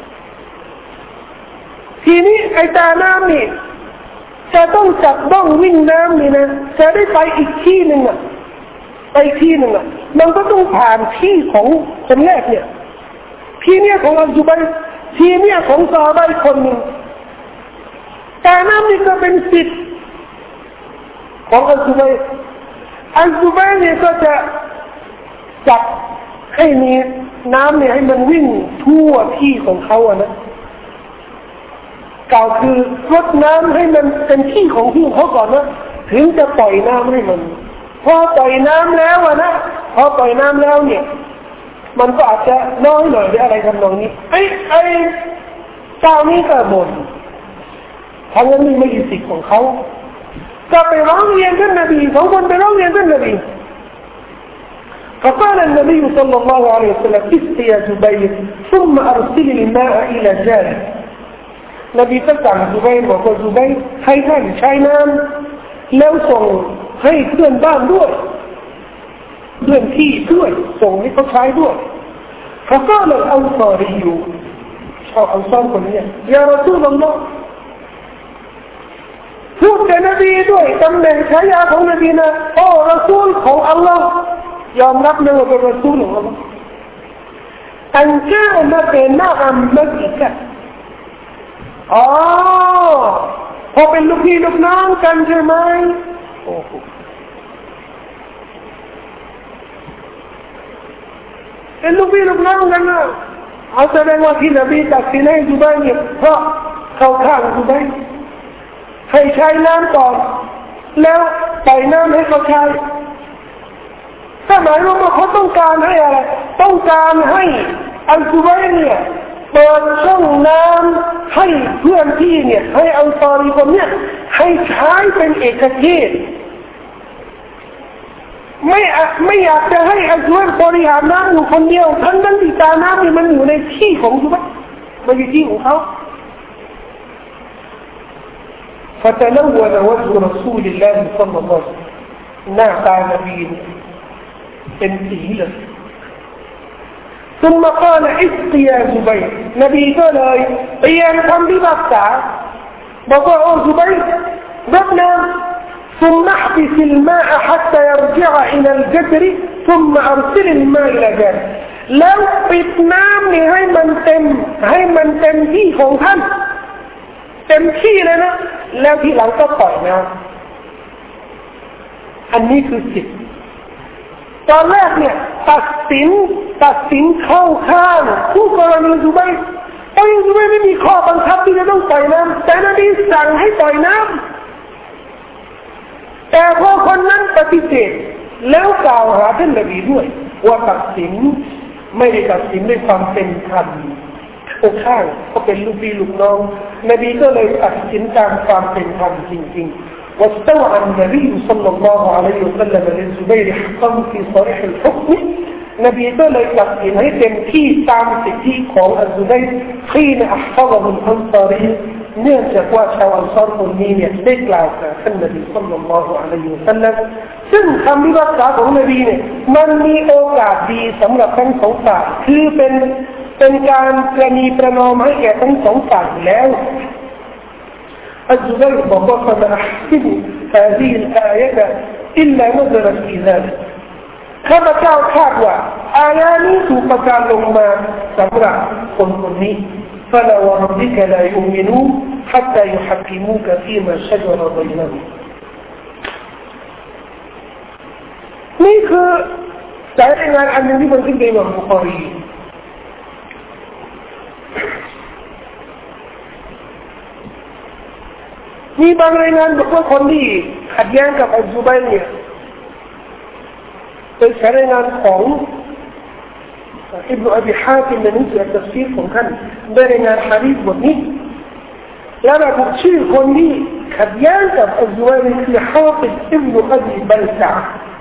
A: ทีนี้ไอ้ตาน้ำนี่จะต้องจับร่องวิ่งน้ำนี่นะจะได้ไปอีกที่หนึ่งมันก็ต้องผ่านที่ของคนแรกเนี่ยที่เนี่ยของอัลซุบัยรที่เนี่ยของซอฮาบะห์คนหนึ่งแต่น้ำนี่ก็เป็นสิทธิ์ของอัลซุบัยรเนี่ยก็จะจับให้มีน้ำเนี่ยให้มันวิ่งทั่วที่ของเขาอะนะกล่าวคือรดน้ำให้มันเป็นที่ของที่เขาก่อนนะถึงจะปล่อยน้ำให้มันพอปล่อยน้ำแล้วเนี่ยมันก็อาจจะน้อยหน่อยหรืออะไรทำนองนี้ไอ้เจ้านี้ก็บ่นทั้งนั้นไม่ใช่สิทธิ์ของเขาก็ไปร้องเรียนท่านนบีสองคนไปร้องเรียนท่านนบีفقال النبي صلى الله عليه وسلم اسقي يا زبير ثم أرسل الماء إلى جارهนบีก็สั่งซุบัยรบอกว่าซุบัยรให้ท่านใช้น้ำแล้วส่งให้เพื่อนบ้านด้วยเพื่อนที่ด้วยส่งให้เขาใช้ด้วยفقال الأنصاري ชาวอันซอรคนนี้ยารอซูลุลลอฮ์พูดกับนบีด้วยตำแหน่งฉายาของนบีนะโอ้รอซูลของอัลลอฮ์ยอมรับเลยว่าเป็นรอซูลของอัลลอฮ์อันกานะเป็นนาอัมมะกิกะพอเป็นลูกพี่ลูกน้องกันใช่ไหมโอ้โหเป็นลูกพี่ลูกน้องกันนะเอาแสดงว่าที่นบีตัดสินให้ซุบัยรเนี่ยเพราะเข้าข้างซุบัยรให้ใช้น้ำก่อนแล้วปล่อยน้ำให้เขาใช้ถ้าหมายว่าเขาต้องการให้อะไรต้องการให้อัลซุบัยรเนี่ยเปิดช่องน้ำให้เพื่อนที่เนี่ยให้อัลซอรีคนเนี่ยให้ใช้เป็นเอกเทศไม่อยากจะให้อัลซุบัยรบริหารน้ำอยู่คนเดียวทั้งที่ตาน้ำนี่มันอยู่ในที่ของซุบัยรไม่ใช่ที่ของเขาفتلون وجه رسول الله صلى الله عليه وسلم หน้าตา نبي เป็นสีเลย ثم قال اسقي يا زبير นบีก็เลยเปลี่ยนคำพิพากษาบอกว่าโอ้ซุบัยรรับน้ำ ثم احبس الماء حتى يرجع إلى الجدر ثم أرسل الماء إلى جاره แล้วปิดน้ำนี่ให้มันเต็มที่ของท่านเต็มที่เลยนะแล้วทีหลังก็ปล่อยน้ำอันนี้คือสิทธิ์ตอนแรกเนี่ยตัดสินเข้าข้างผู้กรณีซูบัยเพราะซูบัยไม่มีข้อบังคับที่จะต้องปล่อยน้ำแต่นบีสั่งให้ปล่อยน้ำแต่พอคนนั้นปฏิเสธแล้วกล่าวหาท่านนบีด้วยว่าตัดสินไม่ได้ตัดสินด้วยความเป็นธรรมข้างก็เป็นลูกพี่ลูกน้องนบีก็เลยตัดสินตามความเป็นธรรมจริงๆواستوعى النبي صلى الله عليه وسلم للزبير حقه في صريح الحكمนบีก็เลยตัดสินให้เต็มที่ตามสิทธิของอัลซุบัยร์ที่อัลฟาซุลอันซารีเนื่องจากว่าชาวอันซาร์คนนี้เนี่ยได้กล่าวกับท่านนบีศ็อลลัลลอฮุอะลัยฮิวะซัลลัมซึ่งคำพิพากษาของนบีเนี่ยมันมีโอกาสดีสำหรับทั้งสองฝ่ายคือเป็นการประนีประนอมให้แก่ทั้งสองฝ่ายแล้วอัลซุบัยร์บอกว่าفما أحسب هذه الآية إلا نزلت في ذلكข้าพเจ้าคาดว่าอายะนี้ถูกประทานลงมาสำหรับคนคนนี้ فلا وربك لا يؤمنون حتى يحكموك فيما شجر بينهم นี่คือสายรายงานอันนึงที่มันขึ้นในอิหม่ามบุคอรีมีบางรายงานบอกว่าคนที่ขัดแย้งกับอัลซุบัยร์เนี่ยเป็นสายรายงานของอิบนุอบีฮาติมในหนังสือตัฟซีรของท่านได้รายงานหะดีษบทนี้และระบุชื่อคนที่ขัดแย้งกับอัลซุบัยร์คือฮาติบอิบนุอบีบัลตะ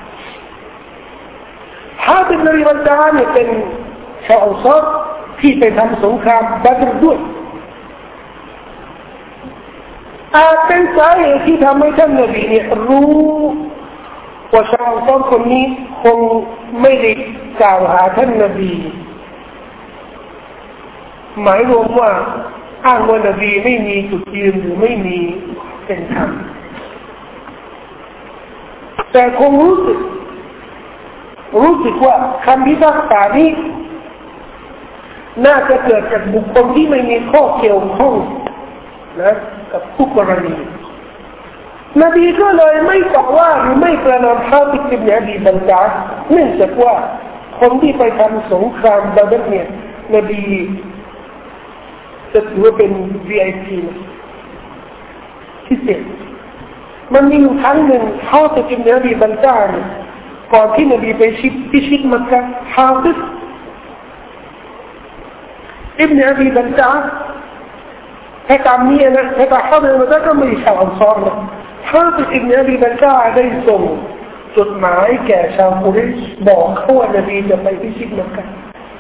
A: ฮาติบอิบนุอบีบัลตะเนี่ยเป็นชาวอันซอรที่ไปทำสงครามบัดรด้วยเป็นสาเหตุที่ทำให้ท่านนบีเนี่ยรู้ว่าชาวอันซอรคนนี้คงไม่ได้กล่าวหาท่านนบีหมายรวมว่าอ้างว่านบีไม่มีจุดยืนหรือไม่มีเป็นธรรมแต่คงรู้สึกว่าคำพิพากษานี้น่าจะเกิดจากบุคคลที่ไม่มีข้อเกี่ยวข้องนะกับผู้กรณีนบีก็เลยไม่ต่อว่าหรือไม่ประนามฮาติบอิบนุอบีบัลตะเนื่องจากว่าคนที่ไปทำสงครามบัดรเนี่ยนบีจะถือว่าเป็น VIP พิเศษมันมีอยู่ครั้งหนึ่งฮาติบอิบนุอบีบัลตะก่อนที่นบีไปพิชิตมักกะฮ์ฮาติบอิบนุอบีบัลตะถ้าตามนี้นะถ้าฮาติบมันก็ไม่ชาวอันซอรนะฮาติบอิบนุอบีบัลตะได้ส่งจดหมายแก่ชาวกุเรชบอกเขาว่านบีจะไปพิชิตมักกะฮ์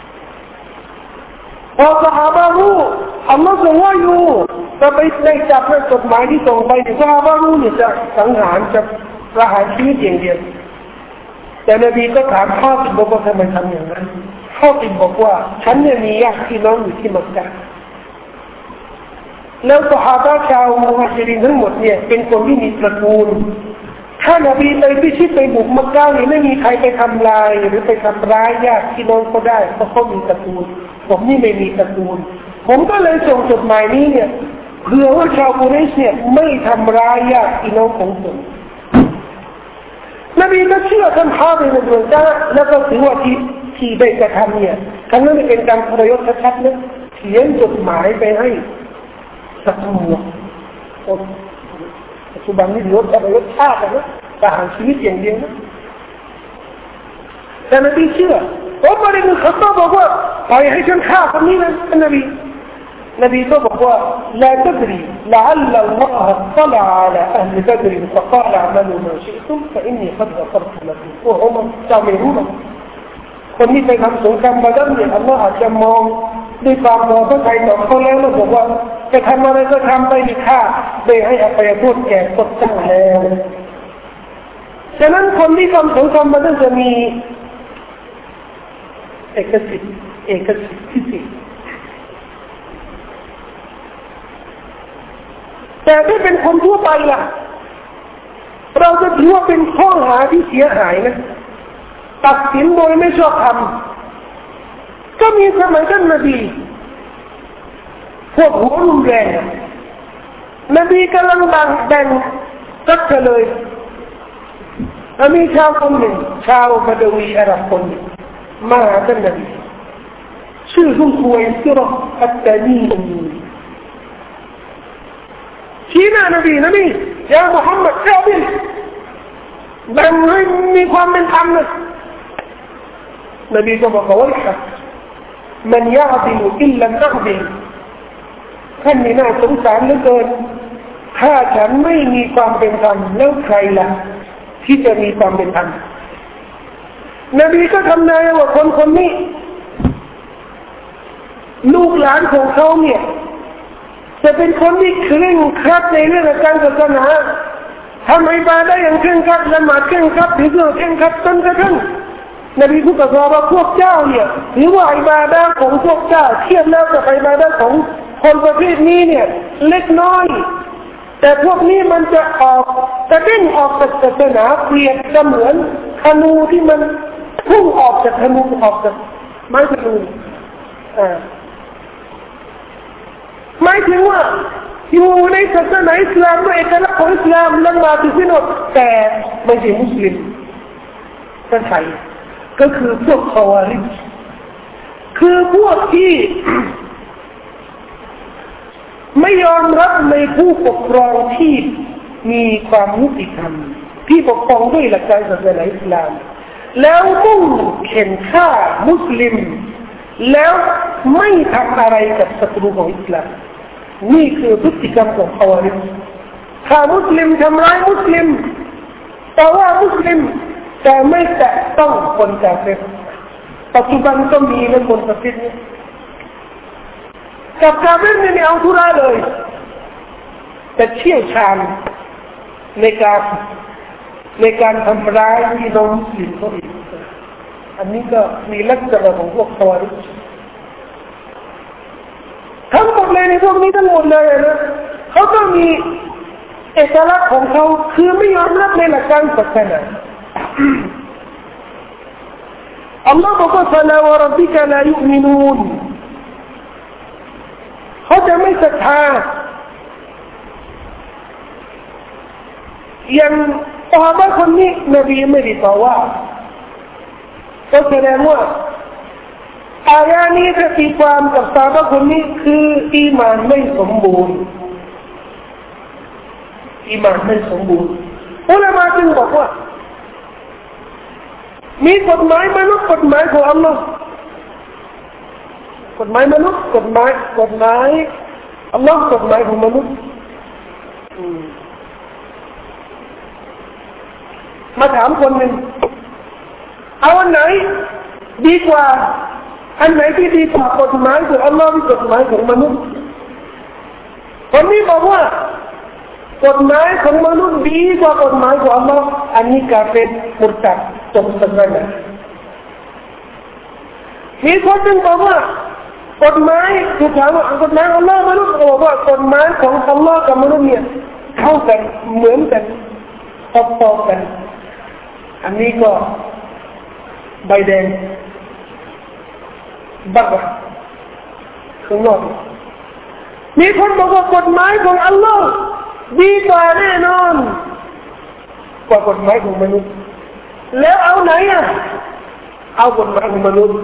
A: พอซอฮาบะห์รู้อัลลอฮฺทรงว่าอยู่จะไปได้จับในจดหมายที่ส่งไปซอฮาบะห์รู้เนี่ยจะสังหารจะประหารชีวิตอย่างเดียวแต่นบีก็ถามฮาติบบอกว่าทำไมทำอย่างนั้นฮาติบบอกว่าฉันเนี่ยมีญาติพี่น้องอยู่ที่มักกะฮ์แล้วซอฮาบะห์ชาวมุฮัจญิรินทั้งหมดเนี่ยเป็นคนที่มีตระกูลถ้านบีไปพิชิตไปบุกมักกะฮ์นี่ไม่มีใครไปทำลายหรือไปทำร้ายญาติพี่น้องเขาได้เพราะเขามีตระกูลผมนี่ไม่มีตระกูลผมก็เลยส่งจดหมายนี้เนี่ยเพื่อว่าชาวกุเรชเนี่ยไม่ทำร้ายญาติพี่น้องของผมนบีก็เชื่อท่านฮาติบอิบนุบัลตะแล้วก็ถือว่าที่ได้กระทำเนี่ยครั้งนั้นเป็นการทรยศชัดๆนะเขียนจดหมายไปให้ศัตรูปัจจุบันนี้ถือว่าทรยศชาตินะประหารชีวิตอย่างเดียวนะแต่นบีเชื่ออุมัรอิบนุลค็อฏฏอบบอกว่าปล่อยให้ฉันฆ่าคนนี้นะนบีก็บอกว่า لا تدري لعل الله اطلع على أهل بدر فقال اعملوا ما شئتم فإني قد غفرت لكم โอ้อุมัรเจ้าไม่รู้หรอกคนที่ไปทำสงครามบัดรเนี่ยอัลลอฮฺอาจจะมองด้วยความพอใจต่อเขาแล้วแล้วบอกว่าจะทำอะไรก็ทำไปดีค่าได้ให้อภัยโทษแก่คนเจ้าแล้วฉะนั้นคนที่ทำสงครามบัดรจะมีเอกสิทธิ์พิเศษแต่ถ้าเป็นคนทั่วไปล่ะเราจะถือว่าเป็นข้อหาที่เสียหายนะตัดสินโดยไม่ชอบธรรมก็มีสมัยท่านนบีพวกหัวรุนแรงนบีกำลังแบ่งกัดเลยมีชาวคนหนึ่งชาวบาดวีอาหรับคนหนึ่งมาหาท่านนบีชื่อคุณคุยซิรอัตตานีชี้หน้านบียามุฮัมมัดเจ้าบินแบ่งให้มีความเป็นธรรมนะนบีก็บอกว่าครับมันยาดิลอิลลันอับิลท่านนี่น่าสงสารเหลือเกินถ้าฉันไม่มีความเป็นธรรมแล้วใครล่ะที่จะมีความเป็นธรรมนบีก็ทำนายว่าคนนี้ลูกหลานของเขาเนี่ยจะเป็นคนที่เคร่งครัดในเรื่องการศาสนาทำอิบาดะห์อย่างเคร่งครัดละหมาดเคร่งครัดถือศีลเคร่งครัดจนกระทั่งนบีพูดกับเราว่าพวกเจ้าเนี่ยถือว่าอิบาดะห์ของพวกเจ้าเทียบแล้วกับอิบาดะห์ของคนประเภทนี้เนี่ยเล็กน้อยแต่พวกนี้มันจะเด้งออกจากศาสนาเปรียบเสมือนธนูที่มันพุ่งออกจากธนูออกจากไม้ธนูหมายถึงว่าอยู่ในศาสนาอิสลามด้วยเอกลักษณ์ของอิสลามละหมาดถือศีลแต่ไม่ใช่มุสลิมก็ใช่ก็คือพวกคอวาริจคือพวกที่ไม่ยอมรับในผู้ปกครองที่มีความยุติธรรมที่ปกครองด้วยหลักการศาสนาอิสลามแล้วมุ่งเข็นฆ่ามุสลิมแล้วไม่ทำอะไรกับศัตรูของอิสลามนี่คือพฤติกรรมของคอวาริจถ้ามุสลิมทำร้ายมุสลิมแต่ว่ามุสลิมแต่ไม่แตะต้องคนกาเฟรปัจจุบันก็มีในคนประเทศนี้กับกาเฟรนี่ไม่เอาทุระเลยแต่เชี่ยวชาญในการทำร้ายพี่น้องมุสลิมเขาอีกอันนี้ก็มีลักษณะของพวกคอวาริจทั้งหมดเลยในพวกนี้ทั้งหมดเลยนะเขาต้องมีเอกลักษณ์ของเขาคือไม่ยอมรับในหลักการศาสนาอัลลอฮฺบอกว่า فلا وربك لا يؤمنون เขาจะไม่ศรัทธาอย่างซอฮาบะห์คนนี้นบีไม่ได้ต่อว่าก็แสดงว่าอายะนี้จะตีความกับซอฮาบะห์คนนี้คืออีหม่านไม่สมบูรณ์อีหม่านไม่สมบูรณ์อุลามะจึงบอกว่ามีกฎหมายมนุษย์กฎหมายของอัลลอฮ์กฎหมายมนุษย์กฎหมายอัลลอฮ์กฎหมายของมนุษย์มาถามคนหนึ่งเอาอันไหนดีกว่าอันไหนที่ดีกว่ากฎหมายของอัลลอฮ์หรือกฎหมายของมนุษย์คนนี้บอกว่ากฎหมายของมนุษย์ดีกว่ากฎหมายของอัลลอฮ์อันนี้กาเฟรมุรตัดตกศาสนามีคนหนึ่งบอกว่ากฎหมายคือถามว่ากฎหมายของอัลลอฮ์มนุษย์บอกว่ากฎหมายของอัลลอฮ์กับมนุษย์เนี่ยเท่ากันเหมือนกันพอๆกันอันนี้ก็ใบแดงบักข้างนอกมีคนบอกว่ากฎหมายของอัลลอฮ์ดีกว่าแน่นอนกว่ากฎหมายของมนุษย์แล้วเอาไหนอ่ะเอากฎหมายของมนุษย์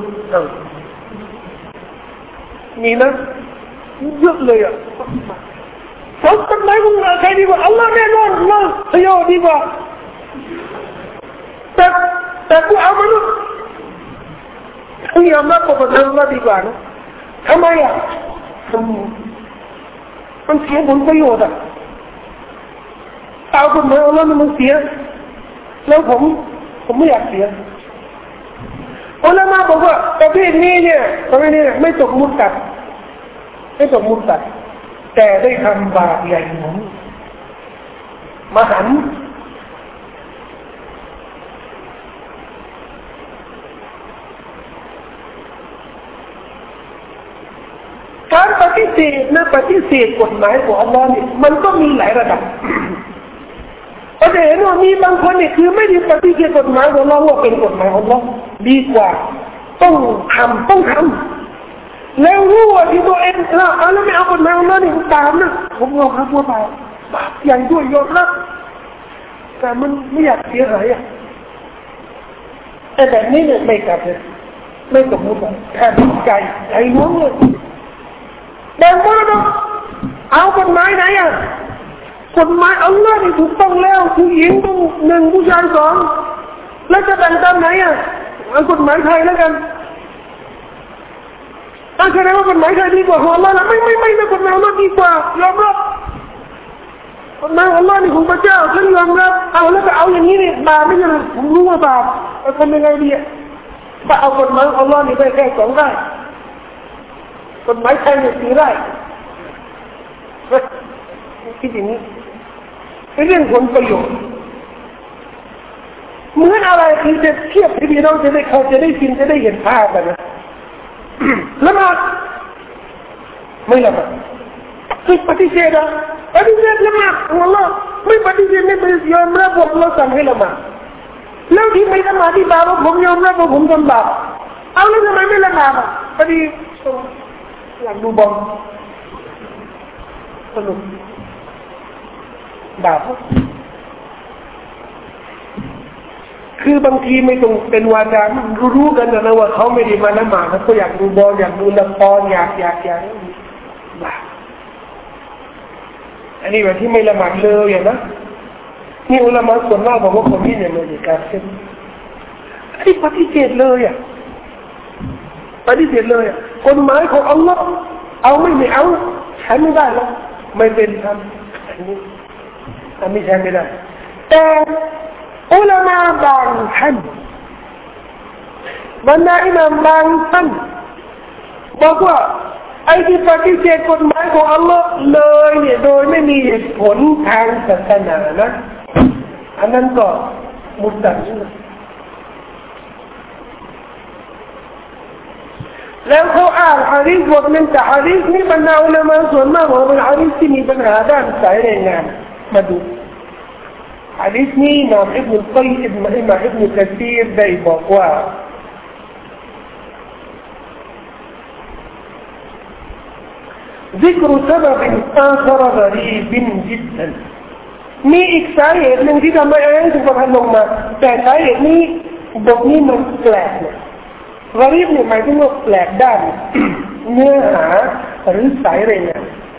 A: มีนะเยอะเลยอ่ะกฎหมายของใครดีกว่าอัลลอฮ์แน่นอนอัลลอฮ์พยอดีกว่าแต่กูเอามนุษย์กูยอมรับกฎหมายของอัลลอฮ์ดีกว่านะทำไมอ่ะมันเสียผลประโยชน์อ่ะเอากฎหมายของอัลลอฮ์มันเสียแล้วผมไม่อยากเสียอุลามะบอกว่าประเภทนี้เนี่ยไม่ตกมุตัดแต่ได้ทำบาปใหญ่หลวงมหันต์การปฏิเสธกฎหมายของอัลลอฮ์นี่มันก็มีหลายระดับเราจะเห็นว่ามีบางคนเนี่ยคือไม่ได้ปฏิเสธกฎหมายของอัลลอฮ์ว่าเป็นกฎหมายของอัลลอฮ์ดีกว่าต้องทำแล้วรู้ว่าที่ตัวเองแล้วไม่เอากฎหมายของอัลลอฮ์นี่ตามนะผมยอมรับว่าบาปอย่างด้วยยอมรับแต่มันไม่อยากเสียหายอ่ะแต่แบบนี้เนี่ยไม่กลับเลยไม่สมมติแค่ใจล้วงเลยแบ่งมรดกเอากฎหมายไหนอ่ะกฎหมายอัลลอฮ์นี่ถูกต้องแล้วผู้หญิงต้อง1ผู้ชาย2แล้วจะแบ่งตามไหนอ่ะเอากฎหมายไทยแล้วกันตั้งใจว่ากฎหมายไทยดีกว่าของอัลลอฮ์นะไม่นะกฎหมายอัลลอฮ์ดีกว่ายอมรับกฎหมายอัลลอฮ์นี่ของพระเจ้าฉันยอมรับเอาแล้วก็เอาอย่างนี้นี่บาปไม่ใช่ผมรู้ว่าบาปจะทำยังไงดีถ้าเอากฎหมายอัลลอฮ์นี่ไปแค่2 ไร่กฎหมายไทยเนี่ย4 ไร่คิดอย่างนี้เป็นเรื่องผลประโยชน์เหมือนอะไรคือจะเทียบให้พี่น้องจะได้เขาจะได้กินจะได้เห็นภาพกันนะละหมาดไม่ละหมาดไม่ปฏิเสธนะปฏิเสธละหมาดอัลลอฮ์ไม่ปฏิเสธไม่ยอมรับว่าอัลลอฮ์สั่งให้ละหมาดแล้วที่ไม่ละหมาดที่บาปว่าผมยอมรับว่าผมทำบาปเอาแล้วทำไมไม่ละหมาดอ่ะพอดีอยากดูบอลสนุกบาปคือบางทีไม่ต้องเป็นวาจารู้กันนะว่าเขาไม่ได้มาละหมาดเขาอยากดูบอลอยากดูละครอยากบาปอันนี้แบบที่ไม่ละหมาดเลยอย่างนะนี่อุลามะส่วนมากบอกว่าคนนี้เนี่ยไม่ได้การเช่นไอ้ปฏิเสธเลยปฏิเสธเลยกฎหมายของอัลลอฮ์เอาไม่เอาใช้ไม่ได้แล้วไม่เป็นธรรมอันนี้ใช้ไม่ได้แต่อุลามะบางท่านบรรดาอิหม่ามบางท่านบอกว่าไอ้ที่ปฏิเสธกฎหมายของอัลลอฮ์เลยเนี่ยโดยไม่มีเหตุผลทางศาสนานะอันนั้นก็มุสลิมแล้วเขาอ่านหะดีษบทหนึ่งแต่หะดีษนี้บรรดาอุลามะส่วนมากว่าเป็นหะดีษที่มีปัญหาด้านสายแรงงานมาดูหะดีษนี้นามอิบนุลกัยอิบนุกะซีรได้บอกว่าذكر سبب آخر غريب جدا มีอีกสาเหตุหนึ่งที่ทำให้อายะห์ถูกประทานลงมาแต่สาเหตุนี้บทนี้มันแปลกเนี่ยกรีบเนี่ยหมายถึงว่าแปลกด้านเนื้อหาหรือสายเรื่อง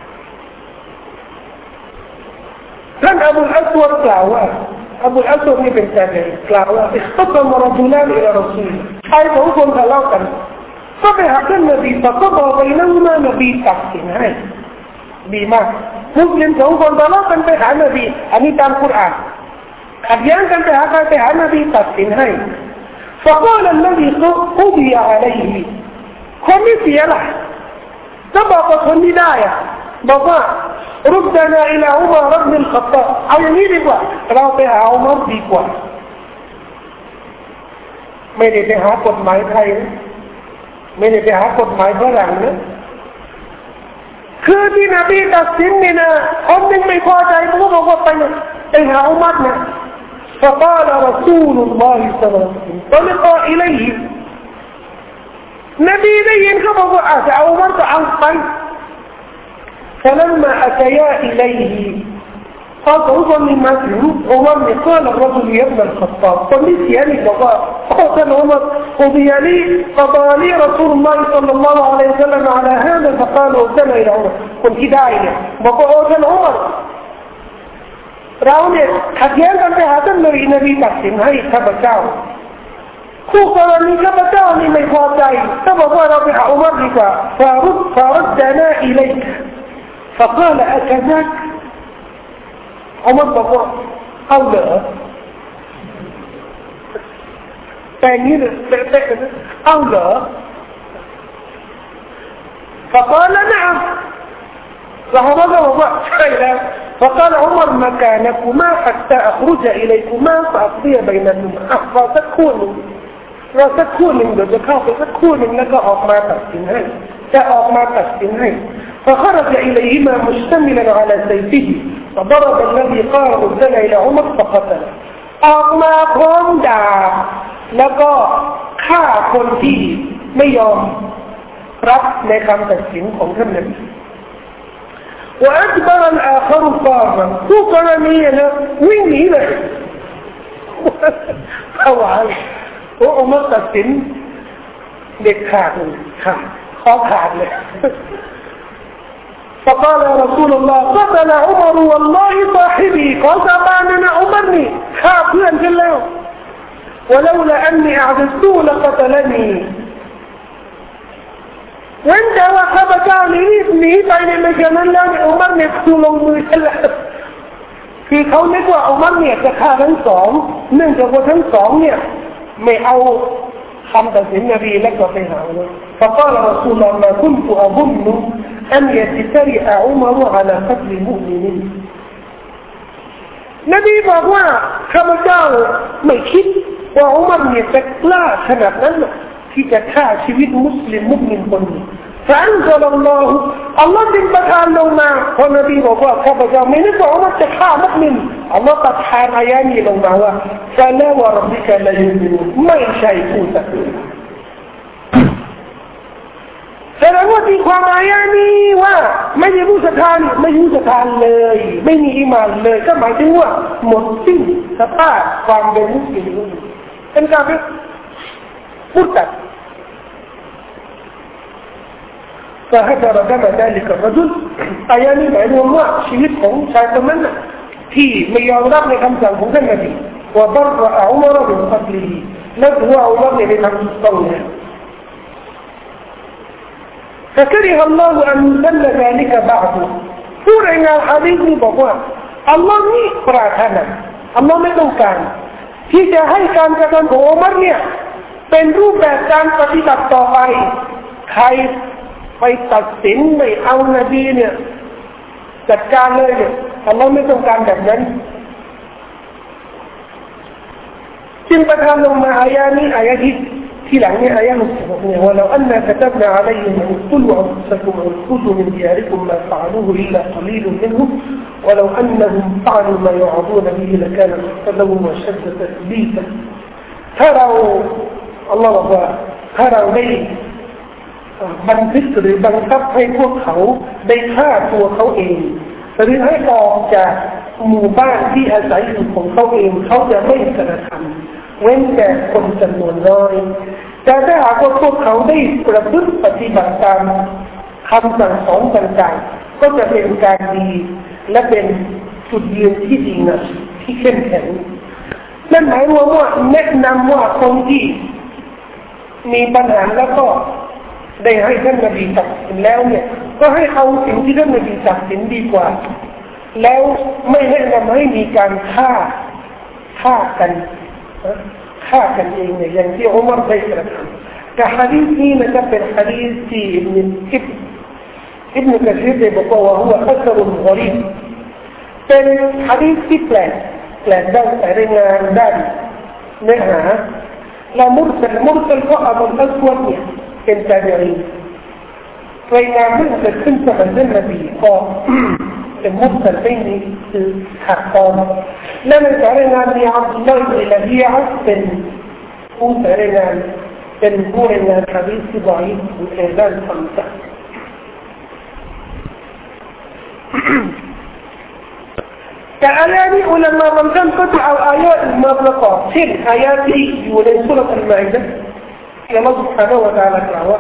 A: ท่านอบูอัสวดกล่าวว่าอบูอัสวดนี่เป็นชายกล่าวว่าอิสตัมรจุลานอิลารอซูลชายสองคนทะเลาะกันก็ไปหาท่านนบีฟะก็บอกไปนั่งมานบีตัดสินให้ดีมากมุสลิมสองคนทะเลาะกันไปหานบีอันนี้ตามกุรอานขัดแย้งกันไปหานบีตัดสินให้فقال الذي قضي عليه คนที่เสียล่ะจะบอกว่าคนที่ได้บอกว่าردنا إلى عمر بن الخطابเอาอย่างนี้ดีกว่าเราไปหาอุมัรดีกว่าไม่ได้ไปหากฎหมายไทยไม่ได้ไปหากฎหมายฝรั่งนะคือที่นบีตัดสินนี่นะคนหนึ่งไม่พอใจมันก็บอกว่าไปหาอุมัรนะ فقال رسول الله صلى الله عليه وسلم طلق إليه นบีได้ยินเขาบอกว่าจะเอาอุมัรก็เอาไปفلما أتيا إليه قال أظن ما تلوك عمر قال الرجل يا ابن الخطاب فليس يعني بقى قال عمر قضى لي رسول الله صلى الله عليه وسلم على هذا فقال أرسل إلى عمر كنت داعية بقى أرسل عمرเราเนี่ยขัดแย้งกันไปหาท่านเลยนบีตัดสินให้ข้าพเจ้าคู่กรณีข้าพเจ้านี่ไม่พอใจถ้าบอกว่าเราไปหาอุมัรดีกว่าفردنا إليك فقال أكذاك عمر بقى أو لا ثانيا أو لا فقال نعم فعمر بقى فقال عمر مكانكما حتى أخرج إليكما فأقضي بينكما فستكون من ذلك فتكون لك أقما تحسنها فأقما تحسنها فخرج إليهما مشتملا على سيفه فضرب الذي قال أرسل إلى عمر فقتله أقما قوم دعا لكฆ่าคนที่ไม่ยอมรับในคำตัดสินของท่านนั้นوأدبر الآخر فارا فقال لي أنا وين هنا أو عالي โอ้อุมัรตัดสินเด็กขาดเลยขาดข้อขาดเลย فقال رسول الله قتل عمر والله صاحبي قال سبحاننا عمرني خافيا جل ولولا أني أعجزته لقتلني وانت وخبتاني ابني بين مجانا لاني عمرني اقتل اللهคือเขาเรียกว่าอุมัรเนี่ยจะฆ่าทั้งสองเนื่องจากว่าทั้งสองเนี่ยไม่เอาคำตัดสินนบีและก็ไปหาเลยفقال رسول الله ما كنت أظن أن يتسرع عمر على قتل مؤمن นบีบอกว่าข้าพเจ้าไม่คิดว่าอุมัรเนี่ยจะกล้าขนาดนั้นที่จะฆ่าชีวิตมุสลิมมุมินคนหนึ่งفأنزل الله اللهจึงประทานลงมาพอนบีบอกว่าข้าพเจ้าไม่นึกว่าอุมัรจะฆ่ามุมินอัลลอฮ์ประทานอายะนี้ลงมาว่าفلا وربك لا يؤمنونไม่ใช่ผู้ศรัทธาแสดงว่าที่ความอายะนี้ว่าไม่มีผู้ศรัทธาไม่มีผู้ศรัทธาเลยไม่มีอีหม่านเลยก็หมายถึงว่าหมดสิ้นสภาพความเป็นมุสลิมเป็นการพูดกันفهدر دم ذلك الرجل อายะนี้หมายถึงว่าชีวิตของชายคนนั้นที่ไม่ยอมรับในคำสั่งของท่านนบีوبرأ عمر من قتله และถือว่าอุมัรในทางถูกต้องเนี่ยفكره الله أن يسن ذلك بعده ผู้รายงานหะดีษนี้บอกว่าอัลลอฮ์นี่ปรารถนาอัลลอฮ์ไม่ต้องการที่จะให้การกระทำของอุมัรเนี่ยเป็นรูปแบบการปฏิบัติต่อไปใครไปตัดสินไม่เอานบีเนี่ยจัดการเลยเนี่ยอัลลอฮ์ไม่ต้องการแบบนั้นจึงประทานลงมาอายะนี้อายะที่หลังนี้อายะ66เนี่ยว่าเราอันนั้นكتبنا عليهم أن اقتلوا أنفسكم أو اخرجوا من دياركم ما فعلوه إلا قليل منهم ولو أنهم فعلوا ما يوعظون به لكان خيرا لهم وأشد تثبيتا ถ้าเราอัลลอฮ์บอกว่าถ้าเราได้บันทึกหรือบังคับให้พวกเขาได้ฆ่าตัวเขาเองหรือให้ออกจากหมู่บ้านที่อาศัยอยู่ของเขาเองเขาจะไม่กระทำเว้นแต่คนจำนวนน้อยแต่ถ้าหากว่าพวกเขาได้ประพฤติปฏิบัติตามคำสั่งสอนต่างๆก็จะเป็นการดีและเป็นจุดยืนที่ดีนะที่เข้มแข็งนั่นหมายความว่าแนะนำว่าคนที่มีปัญหาแล้วก็ได้ให้ท่านนบีตัดสินแล้วเนี่ยก็ให้เอาสิ่งที่ท่านนบีตัดสินดีกว่าแล้วไม่แนะนำให้มีการฆ่ากันเองเนี่ยอย่างที่อุมัรได้กระทำกับหะดีษนี้นะครับเป็นหะดีษที่อิบนุกะซีรได้บอกว่าหัวอัสรุลกอรีบเป็นหะดีษที่แปลกด้านรายงานด้านเนื้อหาและมุรสลก็อับดุลอัสวดเนี่ยเป็นตาบีอีนรายงานเรื่องเกิดขึ้นสมัยท่านนบีก็เป็นมุสลิมนี่คือหักคอและในสายงานที่อับดุลลอฮ์อิบนุละฮียะห์เป็นผู้สายงานเป็นผู้รายงานหะดีษที่ดออีฟในด้านคำสั่งแต่อายะนี้อุลามะบางท่านก็จะเอาอายะมาประกอบเช่นอายะที่อยู่ในสุเราะห์อัลมาอิดะห์ที่อัลเลาะห์ سبحانه และ تعالى กล่าวว่า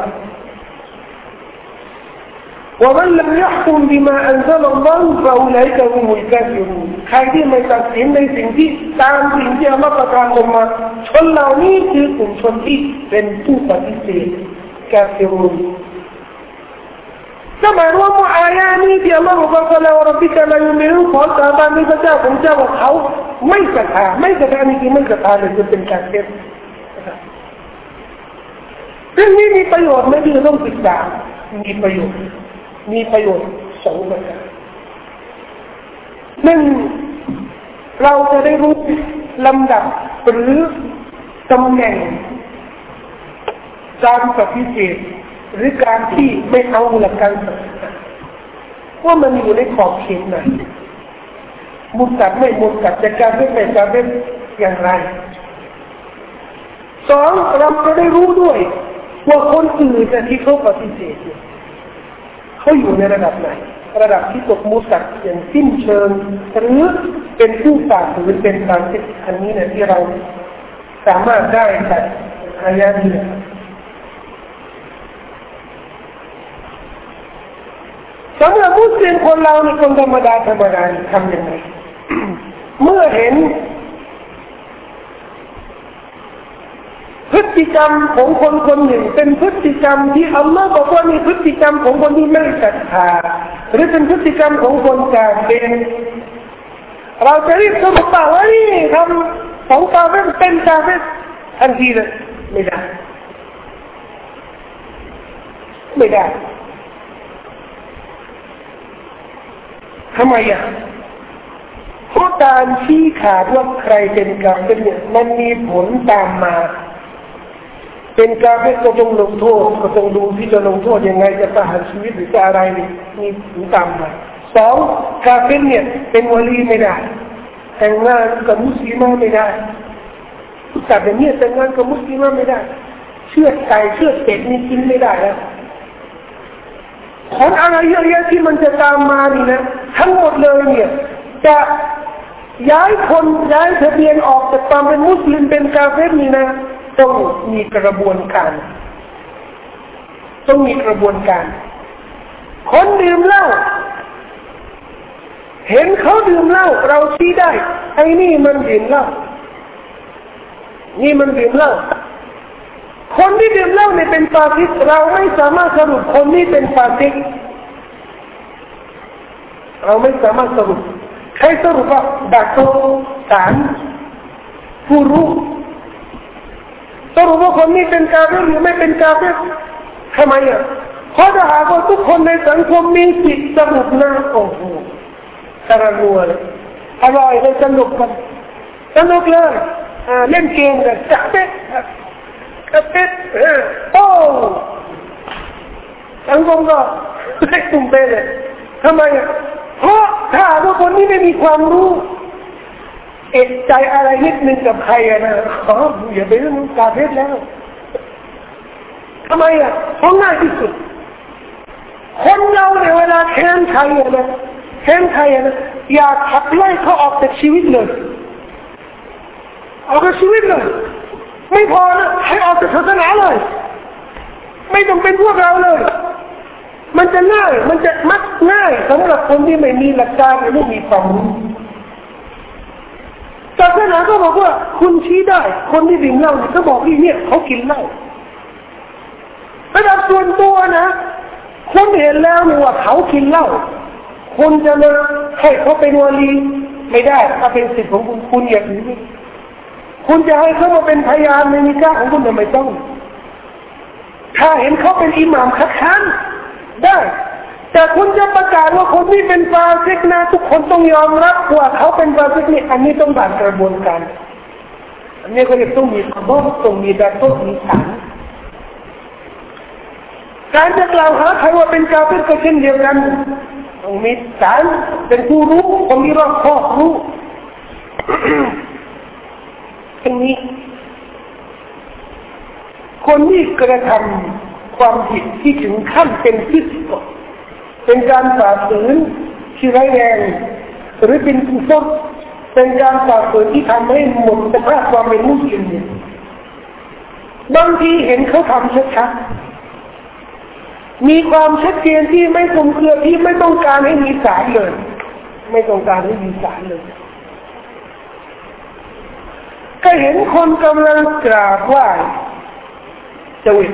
A: ومن لم يحكم بما أنزل الله فأولئك هم الكافرون ใครที่ไม่ตัดสินในสิ่งที่ตามสิ่งที่อัลเลาะห์ประทานลงมาชนเหล่านี้คือกลุ่มชนที่เป็นผู้ปฏิเสธกาฟิรูนก็หมายว่าอายะนี้ที่อัลเลาะห์บอกว่าแล้วเราพิจารณาอยู่ในเรื่องของสาบานในพระเจ้าของเจ้าว่าเขาไม่ศรัทธานี่คือไม่ศรัทธาเลยจะเป็นการเท็จเรื่องนี้มีประโยชน์ไหมที่เราต้องศึกษามีประโยชน์สองประการหนึ่งเราจะได้รู้ลำดับหรือตำแหน่งการปฏิเสธหรือการที่ไม่เอาหลักการศาสนาว่ามันอยู่ในขอบเขตไหนมุสลิมไม่มุสลิมจะการไม่การเป็นอย่างไรสองเราจะได้รู้ด้วยว่าคนอื่นที่เขาปฏิเสธเขาอยู่ในระดับไหนระดับที่ตกมุสลิมอย่างสิ้นเชิงหรือเป็นผู้ฝ่าฝืนเป็นการเท็จอันนี้เนี่ยที่เราสามารถได้จากอายะนี้สำหรับมุสลิมคนเราในคนธรรมดาทำยังไง เมื่อเห็นพฤติกรรมของคนคนหนึ่งเป็นพฤติกรรมที่อัลลอฮ์บอกว่ามีพฤติกรรมของคนที่ไม่ศรัทธาหรือเป็นพฤติกรรมของคนกาเฟรเราจะรีบสรุปว่านี่ทำของกาเฟรเป็นกาเฟรทันทีเลยไม่ได้ทำไมอ่ะเพราะการชี้ขาดว่าใครเป็นกาเฟรเนี่ยมันมีผลตามมาเป็นกาเฟรก็ต้องลงโทษก็ต้องดูที่จะลงโทษยังไงจะประหารชีวิตหรือจะอะไรนี่มีผลตามมาสองกาเฟรเนี่ยเป็นวลีไม่ได้แต่งงานกับมุสลิมไม่ได้แต่แบบนี้แต่งงานกับมุสลิมไม่ได้เชื่อไก่เชื่อเป็ดนี่กินไม่ได้แล้วผลอะไรเยอะแยะที่มันจะตามมานี่นะทั้งหมดเลยเนี่ยจะย้ายทะเบียนออกจากความเป็นมุสลิมเป็นกาเฟรนี่นะต้องมีกระบวนการคนดื่มเหล้าเห็นเขาดื่มเหล้าเราชี้ได้ไอ้นี่มันดื่มเหล้าคนที่ดื่มเหล้าเนี่ยเป็นฟาซิกเราไม่สามารถสรุปคนนี้เป็นฟาซิกเราไม่สามารถสรุปใครสรุปว่าดักโตศาลผู้รู้สรุปว่าคนนี้เป็นกาเฟรหรือไม่เป็นกาเฟรทำไมอ่ะเพราะถ้าหากว่าทุกคนในสังคมมีสิทธิ์สรุปนะโอ้โหสระนัวเลยอร่อยเลยสนุกเลยเล่นเกมกันจับเป็ดโอ้สังคมก็เล็กตุ่มเป้เลยทำไมอ่ะเพราะถ้าว่าคนนี้ไม่มีความรู้เอกใจอะไรนิดนึงกับใครนะอย่าไปเรื่องกาเฟรแล้วทำไมอ่ะเพราะง่ายที่สุดคนเราในเวลาแค้นใครนะอยากขับไล่เขาออกจากชีวิตเลยไม่พอนะให้ออกจากศาสนาเลยไม่ต้องเป็นพวกเราเลยมันจะง่ายมันจะมักง่ายสำหรับคนที่ไม่มีหลักการไม่มีความรู้ศาสนาก็บอกว่าคุณชี้ได้คนที่ดื่มเหล้าก็บอกที่เนี่ยเขากินเหล้าระดับส่วนตัวนะคุณเห็นแล้วว่าเขากินเหล้าคุณจะมาให้เขาเป็นวลีไม่ได้ถ้าเป็นสิทธิ์ของคุณอย่างนี้คุณจะให้เขามาเป็นพยานในนิกาของคุณไม่ต้องถ้าเห็นเขาเป็นอิหม่ามคัดค้านได้แต่คุณจะประกาศว่าคนนี้เป็นฟาซิกนะทุกคนต้องยอมรับว่าเขาเป็นฟาซิกนี่อันนี้ต้องผ่านกระบวนการอันนี้เขาจะต้องมีข้อมูลต้องมีดาต้นมีฐานการจะกล่าวหาใครว่าเป็นกาเฟรก็เช่นเดียวกันต้องมีฐานเป็นผู้รู้คนที่รอบคอบรู้อันนี้คนที่กระทำความผิดที่ถึงขั้นเป็นฟิสิกส์เป็นการฝ่าฝืนที่ร้ายแรงหรือเป็นกุศลเป็นการฝ่าฝืนที่ทำให้หมดสภาพความเป็นมุสลิมบางทีเห็นเขาทำชัดๆมีความชัดเจนที่ไม่คลุมเครือที่ไม่ต้องการให้มีสารเลยก็เห็นคนกำลังกราบไหว้เจวิต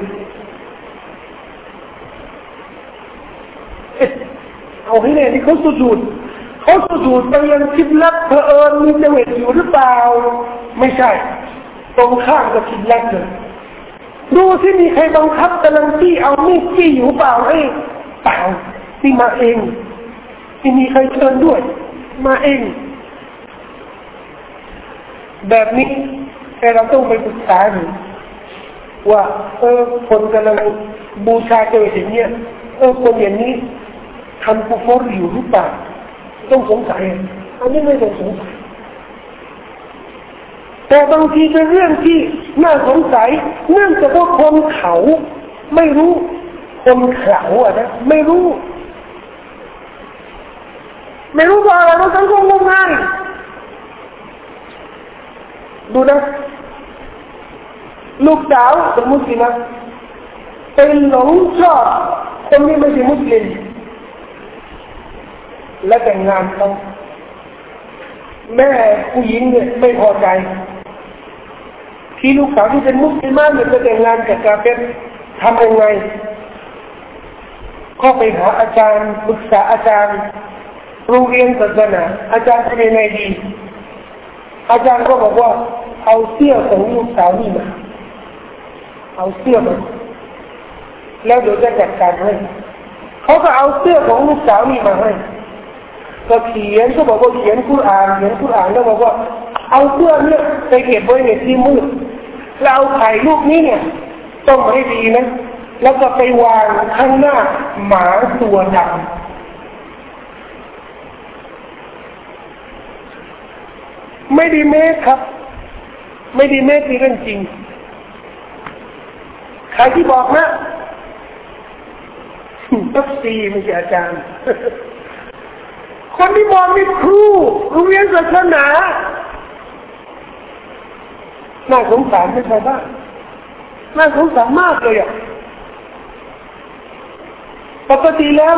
A: เอาให้แน่ที่เขาสุญูดไปยังคิบลัดเผอิญมีเจวิตอยู่หรือเปล่าไม่ใช่ตรงข้ามกับคิบลัดเลยดูที่มีใครบังคับกำลังที่เอามีดที่อยู่เปล่าให้เปล่าที่มาเองที่มีใครเชิญด้วยมาเองแบบนี้เราต้องไปปรึกษาหรือว่าคนกำลังบูชาเจวิตอย่างเนี้ยคนอย่างนี้ทำกุฟรอยู่หรือเปล่าต้องสงสัยอันนี้ไม่ต้องสงสัยแต่บางทีเป็นเรื่องที่น่าสงสัยเนื่องจากว่าคนเขาไม่รู้คนเขานะไม่รู้ว่าอะไรเราสังคมงมงายดูนะลูกสาวเป็นมุสลิมเป็นหลงชอบคนที่ไม่ใช่มุสลิมและแต่งงานเขาแม่ผู้หญิงเนี่ยไม่พอใจที่ลูกสาวที่เป็นมุสลิมเนี่ยจะแต่งงานกับกาเฟรทำยังไงก็ไปหาอาจารย์ปรึกษาอาจารย์โรงเรียนศาสนาอาจารย์เป็นไงดีอาจารย์ก็บอกว่าเอาเสื้อของลูกสาวนี่มาเอาเสื้อมาแล้วเดี๋ยวจะจัดการให้เขาก็เอาเสื้อของลูกสาวนี่มาให้ก็เขียนก็บอกว่าเขียนกุรอานแล้วบอกว่าเอาเสื้อเนี่ยไปเก็บไว้ในที่มืดแล้วเอาถ่ายรูปนี้เนี่ยต้องให้ดีนะแล้วก็ไปวางข้างหน้าหมาตัวดำไม่ดีเมคครับไม่ดีเมคนี่เรื่องจริงใครที่บอกนะตัฟซีไม่ใช่อาจารย์คนที่มองนี่ครูโรงเรียนศาสนาน่าสงสารไม่ใช่บ้างน่าสงสารมากเลยอ่ะปกติแล้ว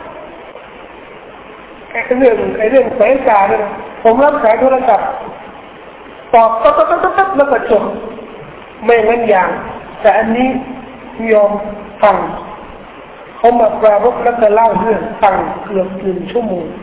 A: เรื่องสายการเนี่ยผมรับสายโทรศัพท์ตอบปั๊บแล้วก็จบไม่งั้นอย่างแต่อันนี้ยอมฟังเขามาปรารภแล้วก็เล่าเรื่องฟังเกือบ1 ชั่วโมง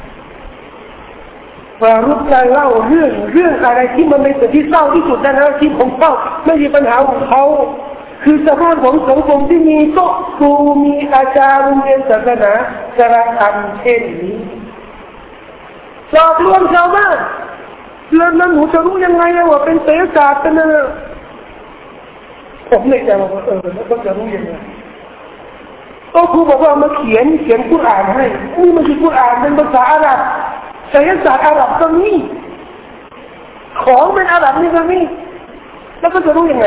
A: ปรารภการเล่าเรื่องอะไรที่มันเป็นสิ่งที่เศร้าที่สุดนะที่ผมเศร้าไม่ใช่ปัญหาของเขาคือสภาพของสังคมที่มีโต๊ะครูมีอาจารย์โรงเรียนศาสนากระทำเช่นนี้หลอกลวงชาวบ้านแล้วนั้นหนูจะรู้ยังไงว่าเป็นเสศาสตร์เป็นอะไรผมเลยจะบอกว่าแล้วก็จะรู้ยังไงโต๊ะครูบอกว่ามาเขียนกุรอานให้นี่มันคือกุรอานเป็นภาษาอาหรับเสศาสตร์อาหรับก็มีของเป็นอาหรับนี่ก็มีแล้วก็จะรู้ยังไง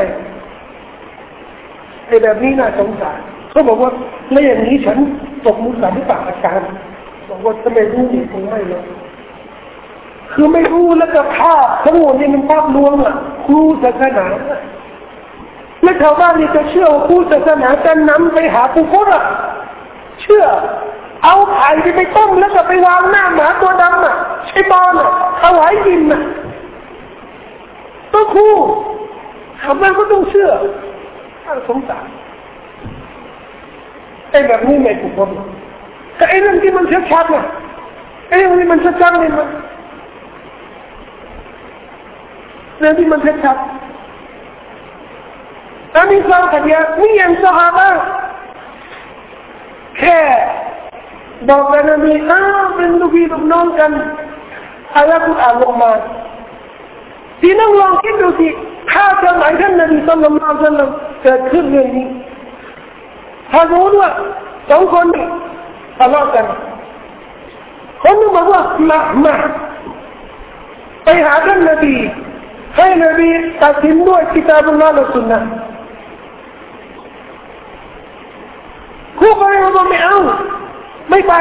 A: ไอ้แบบนี้น่าสงสารเขาบอกว่าแล้วอย่างนี้ฉันตกมุสาหรือเปล่าอาจารย์บอกว่าจะไม่รู้นี่คงไม่หรอกคือไม่รู้แล้วก็ภาพทั้งหมดนี่มันภาพลวงอ่ะครูศาสนาและชาวบ้านนี่จะเชื่อว่าครูศาสนาจะนำไปหาผู้คนอ่ะเชื่อเอาไข่ไปต้มแล้วก็ไปวางหน้าหมาตัวดำอ่ะใช่บอลอ่ะเอาไว้กินอ่ะต้องครูชาวบ้านก็ต้องเชื่อสงสารไอ้แบบนี้ไม่ถูกต้องแต่ไอ้เรื่องที่มันชัดๆน่ะไอ้เรื่องที่มันชัดๆนี่มันเรื่องที่มันชัดๆอันนี้ความขัดแย้งนี่ยังซอฮาบะห์แค่บอกกันนะมีเป็นลูกพี่ลูกน้องกันอายะห์กุรอานลงมาที่นั่งลองคิดดูสิถ้าสมัยท่านนบีศ็อลลัลลอฮุอะลัยฮิวะซัลลัมเกิดขึ้นเรื่องนี้ถ้ารู้ว่า2 คนทะเลาะกันคนนึงบอกว่ามาไปหาท่านนบีให้นบีตัดสินด้วยกิตาบุลลอฮ์และสุนนะห์คู่กรณีบอกไม่เอาไม่ไป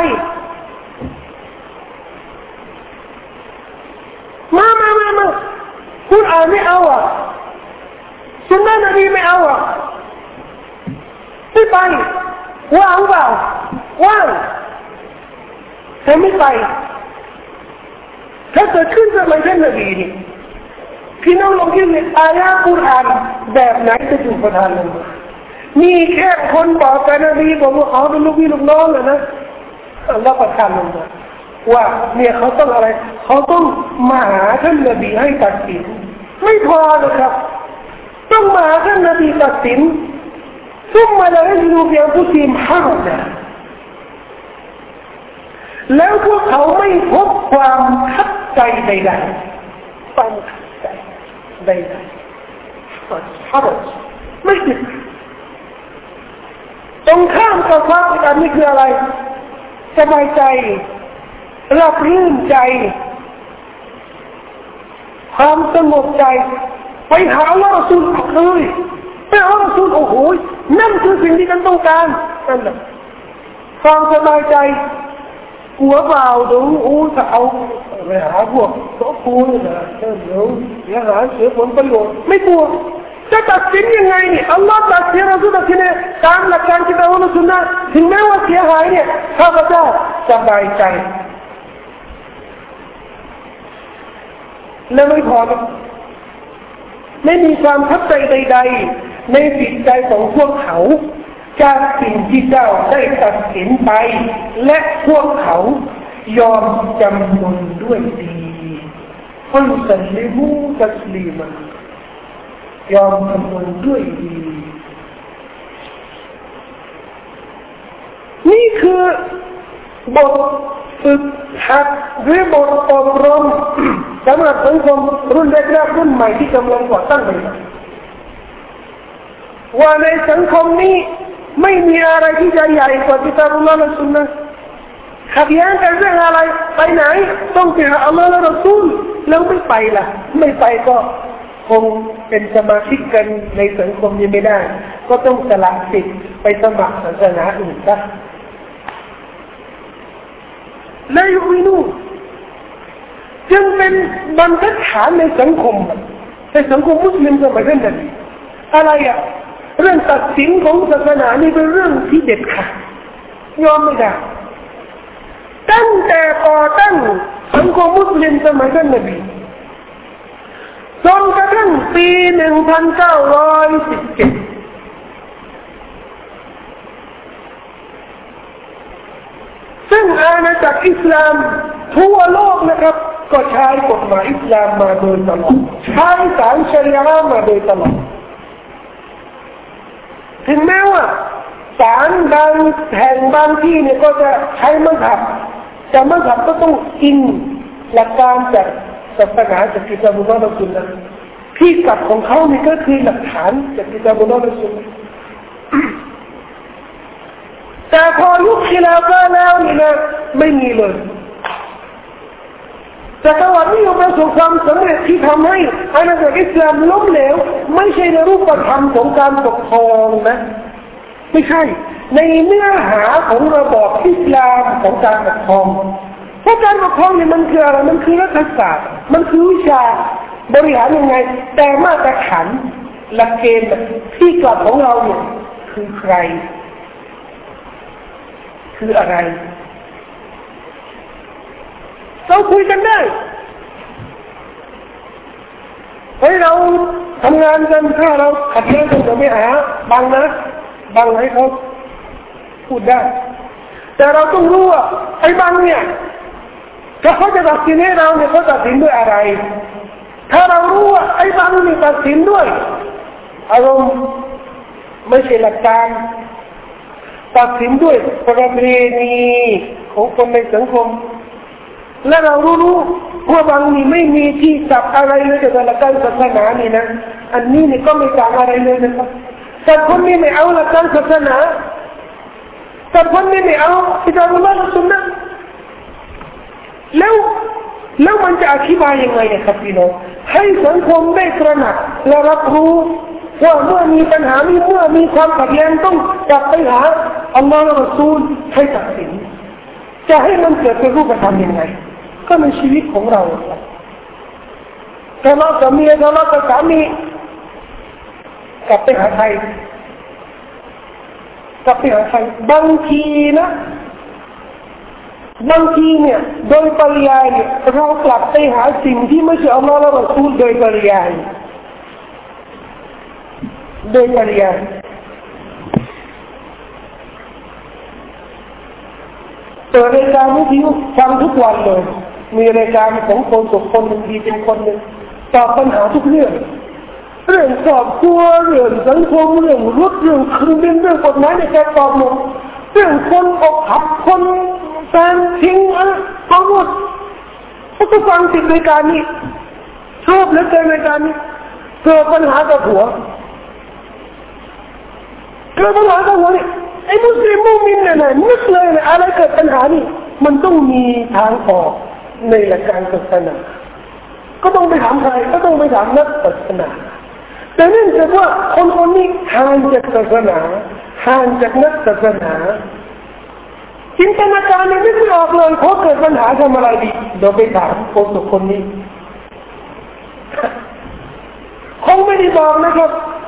A: มาคุณอ่านไม่เอาอ่ะสุนนะนบีไม่เอาอ่ะไม่ไปว่างเปล่าว่างแต่ไม่ไปถ้าเกิดขึ้นสมัยท่านนบีนี่พี่น้องลองคิดเลยอายะห์กุรอานแบบไหนจะถูกประทานลงมามีแค่คนบอกกับนบีบอกว่าเขาเป็นลูกพี่ลูกน้องนะแล้วประทานลงมาว่าเนี่ยเขาต้องอะไรเขาต้องมาหาท่านนบีให้ตัดสินไม่พอนะครับต้องมาหาท่านนบีตัดสินซุ่มมาแล้วดูเพียงผู้ทีมห้านะแล้วพวกเขาไม่พบความขัดใจใดๆความขัดใจใดๆฮัจไม่ติดตรงข้ามกับความอันนี้คืออะไรสบายใจรับรื่นใจความสงบใจไปหาอัลลอฮฺรอซูลเลยไปหาอัลลอฮฺรอซูลโอ้โหนั่นคือสิ่งที่ฉันต้องการนั่นแหละความสบายใจกลัวเปล่าดูถ้าเอาไปหาพวกโต๊ะครูนะเดี๋ยวหาเสียผลประโยชน์ไม่กลัวจะตัดสินยังไงเนี่ยอัลลอฮ์ตัดสินเราตัดสินเนี่ยตามหลักการที่เราละสุนนะถึงแม้ว่าเสียหายเนี่ยข้าพเจ้าสบายใจและไม่พอไม่มีความทับใจใดๆในจิตใจของพวกเขาจากสิ่งที่เจ้าได้ตัดสินไปและพวกเขายอมจำนนด้วยดีอัลสลิมูตัสลีมันยอมจำนนด้วยดีนี่คือบทฝึกหัดหรือบทอบรมสำหรับสังคมรุ่นแรกๆรุ่นใหม่ที่กำลังก่อตั้งใหม่ว่าในสังคมนี้ไม่มีอะไรที่จะใหญ่กว่ากิตาบุลลอฮ์และสุนนะขัดแย้งกันเรื่องอะไรไปไหนต้องไปหาอัลลอฮ์และรอซูลแล้วไม่ไปล่ะไม่ไปก็คงเป็นสมาชิกกันในสังคมนี้ไม่ได้ก็ต้องสละสิทธิ์ไปสมัครศาสนาอื่นซะและยุมินูจึงเป็นบรรทัดฐานในสังคมมุสลิมสมัยนั้นอะไรอะเรื่องตัดสินของศาสนานี่เป็นเรื่องที่เด็ดขาดยอมไม่ได้ตั้งแต่ก่อตั้งสังคมมุสลิมสมัยท่านนบีจนกระทั่งปี 1917ซึ่งอาณาจักรอิสลามทั่วโลกนะครับก็ใช้กฎหมายอิสลามมาโดยตลอดใช้ศาลชะรีอะห์มาโดยตลอดถึงแม้ว่าศาลบางแห่งบางที่เนี่ยก็จะใช้มัซฮับแต่มัซฮับก็ต้องอิงหลักการจากศาสนาจากกิตาบุลลอฮ์และซุนนะห์ที่กลับของเขานี่ก็คือหลักฐานจากกิตาบุลลอฮ์และซุนนะห์แต่พอยุคคิลาฟะห์แล้วนี่นะไม่มีเลยแต่จังหวะนี้ประสบความสำเร็จที่ทำให้อาณาจักรอิสลามล้มเหลวไม่ใช่ในรูปธรรมของการปกครองนะไม่ใช่ในเนื้อหาของระบอบอิสลามของการปกครองเพราะการปกครองเนี่ยมันคืออะไรมันคือรัฐศาสตร์มันคือวิชาบริหารยังไงแต่มาตรฐานหลักเกณฑ์ที่กลับของเราเนี่ยคือใครคืออะไรเราคุยกันได้เฮ้ยเราทำงานกันถ้าเราขัดแย้งกันจะไม่หาบังให้เขาพูดได้แต่เราต้องรู้ว่าไอ้บังเนี่ยถ้าเขาจะตัดสินให้เราเนี่ยเขาตัดสินด้วยอะไรถ้าเรารู้ว่าไอ้บังนี่ตัดสินด้วยอารมณ์ไม่ใช่หลักการตัดสินด้วยประเพณีของคนในสังคมและเรารู้ว่าบางนี่ไม่มีที่จับอะไรเลยจากหลักการศาสนานี่นะอันนี้นี่ก็ไม่จับอะไรเลยนะครับแต่คนนี้ไม่เอาหลักการศาสนาแต่คนนี้ไม่เอากิตาบุลลอฮ์และซุนนะห์แล้วมันจะอธิบายยังไงครับพี่น้องให้สังคมได้ตระหนักและรับรู้ว่าเมื่อมีปัญหาเมื่อมีความขัดแย้งต้องกลับไปหาอัลลอฮ์และรอซูลให้ตัดสินจะให้มันเกิดเป็นรูปธรรมยังไงก็ในชีวิตของเราทะเลาะกับเมียทะเลาะกับสามีกลับไปหาใครบางทีนะบางทีเนี่ยโดยปริยายเนี่ยเรากลับไปหาสิ่งที่ไม่ใช่อัลลอฮ์และรอซูลโดยปริยายเปิดรายการวิทยุฟังทุกวันเลยมีรายการของคนสุขคนหนึ่งดีเป็นคนหนึ่งตอบปัญหาทุกเรื่องครอบครัวเรื่องสังคมเรื่องรถเรื่องเครื่องบินเรื่องกฎหมายในการตอบหมดเรื่องคนอกหักคนแฟนทิ้งทั้งหมดเขาก็ฟังติดรายการนี้ชอบเหลือเกินรายการนี้เกิดปัญหากับหัวนี่ไอ้มุสลิมมุมินเนี่ยนึกเลยนะอะไรเกิดปัญหานี่มันต้องมีทางออกในหลักการศาสนาก็ต้องไปถามใครก็ต้องไปถามนักศาสนาแต่เนื่องจากว่าคนนี้ห่างจากศาสนาห่างจากนักศาสนาจินตนาการเนี่ยไม่ออกเลยเขาเกิดปัญหาทำอะไรดีเดี๋ยวไปถามคนนี้คงไม่ได้บอกนะครับ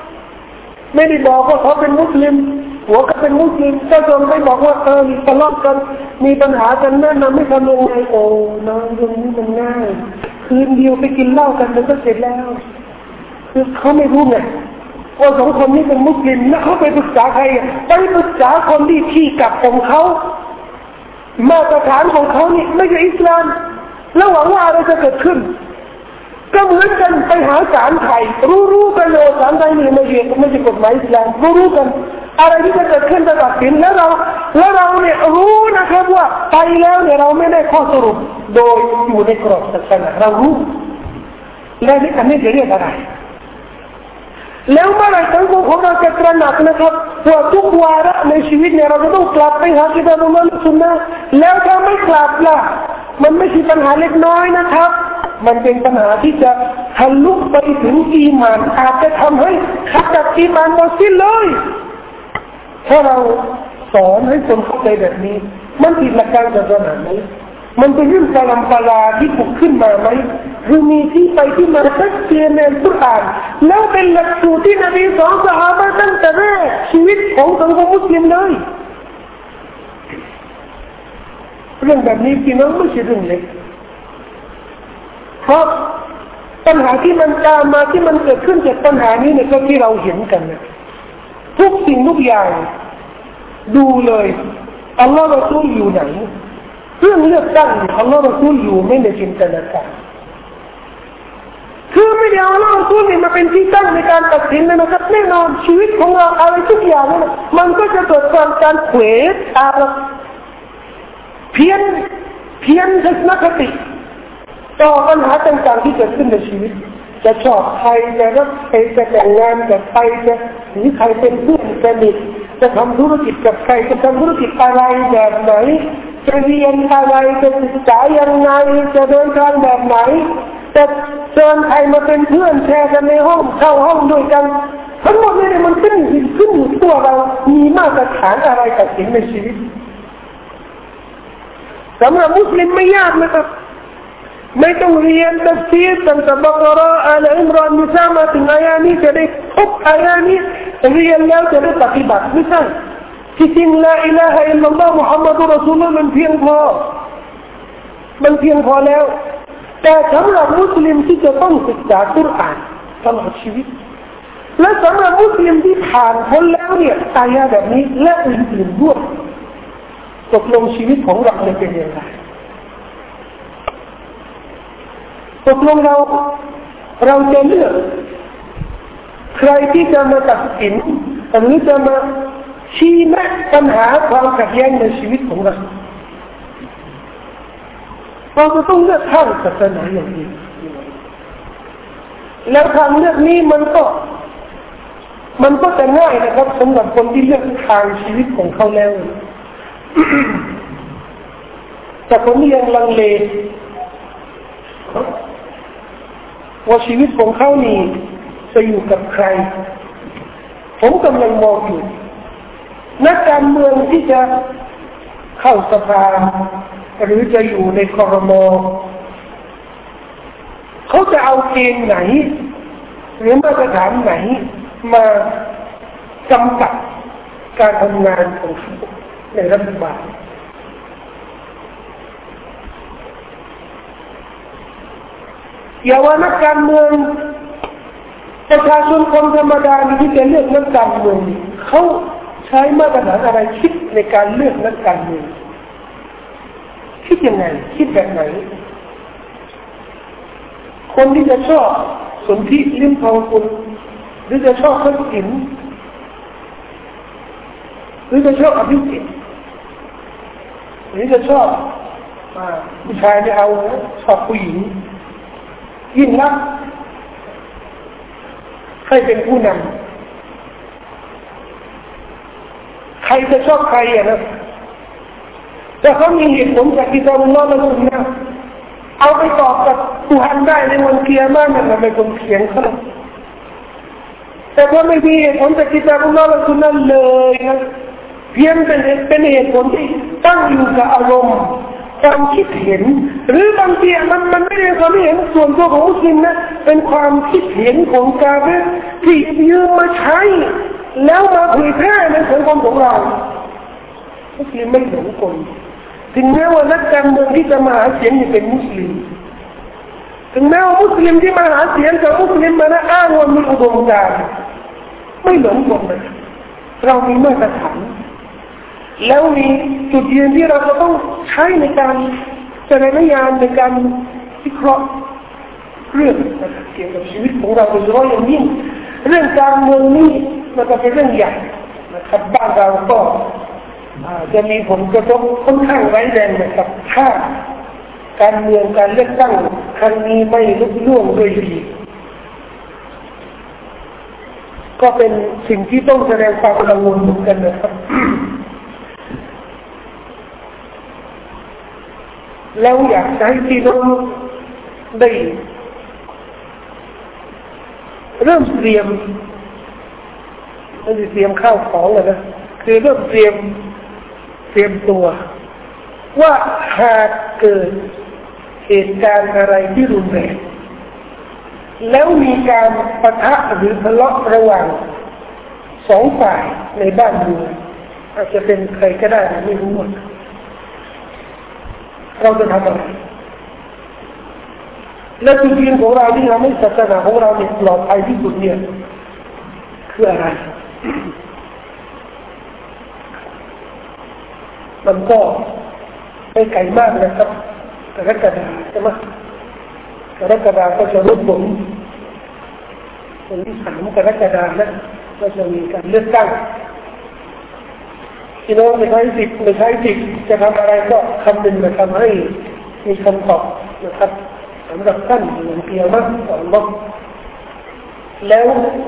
A: ไม่ได้บอกว่าเขาเป็นมุสลิมหัวก็เป็นมุสลิมก็จงไม่บอกว่ามีทะเลาะกันมีปัญหากันแนะนำไม่ทำยังไงโอ้น้องเรื่องนี้มันง่ายคืนเดียวไปกินเหล้ากันมันก็เสร็จแล้วคือเขาไม่รู้ไงว่าสองคนนี้เป็นมุสลิมแล้วเขาไปปรึกษาใครไปปรึกษาคนที่กลับของเขามาตรฐานของเขานี่ไม่ใช่อิสลามแล้วหวังว่าอะไรจะเกิดขึ้นก็เหมือนกันไปหาศาลไทยรู้กันเลยศาลไทยนี่ไม่ใช่กฎหมายอิสลามรู้กันอะไรที่จะเกิดขึ้นจะตัดสินแล้วเราเนี่ยรู้นะครับว่าไปแล้วเนี่ยเราไม่ได้ข้อสรุปโดยอยู่ในกรอบศาสนาเรารู้และนี่อันนี้จะเรียกอะไรแล้วเมื่อไรสังคมของเราจะตระหนักนะครับว่าทุกวาระในชีวิตเนี่ยเราจะต้องกลับไปหากิตาบุลลอฮ์ซุนนะห์แล้วถ้าไม่กลับล่ะมันไม่ใช่ปัญหาเล็กน้อยนะครับมันเป็นปัญหาที่จะทะลุไปถึงอีหม่านอาจจะทำให้ขาดจากอีหม่านหมดสิ้นเลยถ้าเราสอนให้คนเข้าใจแบบนี้มันผิดหลักการศาสนาไหมมันเป็นเรื่องกาลัมปลาที่ถูกขึ้นมาไหมหรือมีที่ไปที่มาชัดเจนในกุรอานแล้วเป็นหลักสูตรที่นบีสอนซอฮาบะห์ตั้งแต่แรกชีวิตของสังคมมุสลิมเลยเรื่องแบบนี้พี่น้องไม่ใช่เรื่องเล็กเพราะปัญหาที่มันตามมาที่มันเกิดขึ้นจากปัญหานี้เนี่ยก็ที่เราเห็นกันนะทุกสิ่งทุกอย่างดูเลยอัลลอฮฺรอซูลอยู่ไหนเรื่องเลือกตั้งอัลลอฮฺรอซูลอยู่ไม่ในจินตนาการคือไม่ได้อัลลอฮฺรอซูลนี่มาเป็นที่ตั้งในการตัดสินนะครับแน่นอนชีวิตของเราอะไรทุกอย่างเนี่ยมันก็จะเกิดการเขวเพี้ยนทัศนคติต่อปัญหาต่างๆที่เกิดขึ้นในชีวิตจะชอบใครจะรักใครจะแต่งงานกับใครจะหรือใครเป็นเพื่อนสนิทจะทำธุรกิจกับใครจะทำธุรกิจอะไรแบบไหนจะเรียนอะไรจะศึกษายังไงจะเดินทางแบบไหนจะเชิญใครมาเป็นเพื่อนแชร์กันในห้องเข้าห้องด้วยกันทั้งหมดนี้มันขึ้นอยู่ตัวเรามีมาตรฐานอะไรตัดสินในชีวิตสำหรับมุสลิมไม่ยากนะครับไม่ต้องเรียนตัฟซีรตั้งแต่บักเราะห์อาลอิมรอนนิสามาถึงอายะนี้จะได้ครบอายะนี้เรียนแล้วจะได้ปฏิบัติไม่ใช่ที่จริงลาอิลาฮะอิลลัลลอฮ์มุฮัมมัดุรอซูลุลลอฮ์มันเพียงพอแล้วแต่สำหรับมุสลิมที่จะต้องศึกษากุรอานตลอดชีวิตและสำหรับมุสลิมที่ผ่านพ้นแล้วเนี่ยอายะแบบนี้และอื่นๆด้วยตกลงชีวิตของเราจะเป็นอย่างไรตกลงเราจะเลือกใครที่จะมาตัดสินหรือจะมาชี้แนะปัญหาความขัดแย้งในชีวิตของเราจะต้องเลือกทางศาสนาอย่างนี้แล้วทางเลือกนี้มันก็จะง่ายนะครับสำหรับคนที่เลือกทางชีวิตของเขาแล้วแต่คนที่ยังลังเลว่าชีวิตของเขานี่จะอยู่กับใครผมกำลังมองอยู่นักการเมืองที่จะเข้าสภาหรือจะอยู่ในครม.เขาจะเอาเกณฑ์ไหนหรือมาตรฐานไหนมากำกับการทำงานของเขาในรัฐบาลอย่าว่านักการเมืองประชาชนคนธรรมดาที่จะเลือกนักการเมืองเขาใช้มาตรฐานอะไรคิดในการเลือกนักการเมืองคิดยังไงคิดแบบไหนคนที่จะชอบสนธิลิ้มทองกุลหรือจะชอบทักษิณหรือจะชอบอภิสิทธิ์หรือจะชอบผู้ชายไม่เอาชอบผู้หญิงยิ่งรักใครเป็นผู้นำใครจะชอบใครนะแต่เขามีเหตุผลจากกิตาบุลลอฮ์และซุนนะห์เอาไปตอบกับผู้ฮันได้ในวันกิยามะห์นั่นแหละไม่ต้องเถียงเขาแต่ว่าไม่มีเหตุผลจากกิตาบุลลอฮ์และซุนนะห์เลยนะเพียงเป็นเหตุผลที่ตั้งอยู่กับอารมณ์ความคิดเห็นหรือบางทีมันไม่ได้ความเห็นส่วนตัวของมุสลิมนะเป็นความคิดเห็นของกาเฟรที่ยืมมาใช้แล้วมาเผยแพร่ในสังคมของเรามุสลิมไม่หลงกลถึงแม้ว่านักการเมืองที่จะมาหาเสียงเป็นมุสลิมถึงแม้ว่ามุสลิมที่มาหาเสียงกับมุสลิมมานะอ้างว่ามีอุดมการณ์ไม่หลงกลนะเรามีมาตรฐานแล้วมีจุดยืนที่เราจะต้องใช้ในการแสดงญาณในการวิเคราะห์เรื่องเกี่ยวกับชีวิตของเราโดยเฉพาะอย่างยิ่งเรื่องการเมืองนี่มันก็เป็นเรื่องใหญ่นะครับบ้านเราก็จะมีผลกระทบค่อนข้างร้ายแรงนะครับถ้าการเมืองการเลือกตั้งครั้งนี้ไม่ลุล่วงด้วยดีก็เป็นสิ่งที่ต้องแสดงความกังวลเหมือนกันนะครับแล้วอยากให้พี่น้องได้เริ่มเตรียมข้าวของเลยนะคือเริ่มเตรียมตัวว่าหากเกิดเหตุการณ์อะไรที่รุนแรงแล้วมีการปะทะหรือทะเลาะระหว่างสองฝ่ายในบ้านเมืองอาจจะเป็นใครก็ได้ไม่รู้หมดเราจะทำอะไรและจุดยืนของเราที่ทำให้ศาสนาของเราเนี่ยปลอดภัยที่สุดเนี่ยคืออะไรมันก็ไม่ไกลมากนะครับกรกฎาคมใช่ไหมกรกฎาคมก็จะลดลงวันที่3 กรกฎาคมนะก็จะมีการเลือกตั้งที่น้องไม่ใช้สิทธิ์จะทำอะไรก็คำนึงมาทำให้มีคำตอบนะครับสำหรับท่านอย่างเดียวนะสอนบอกแล้ว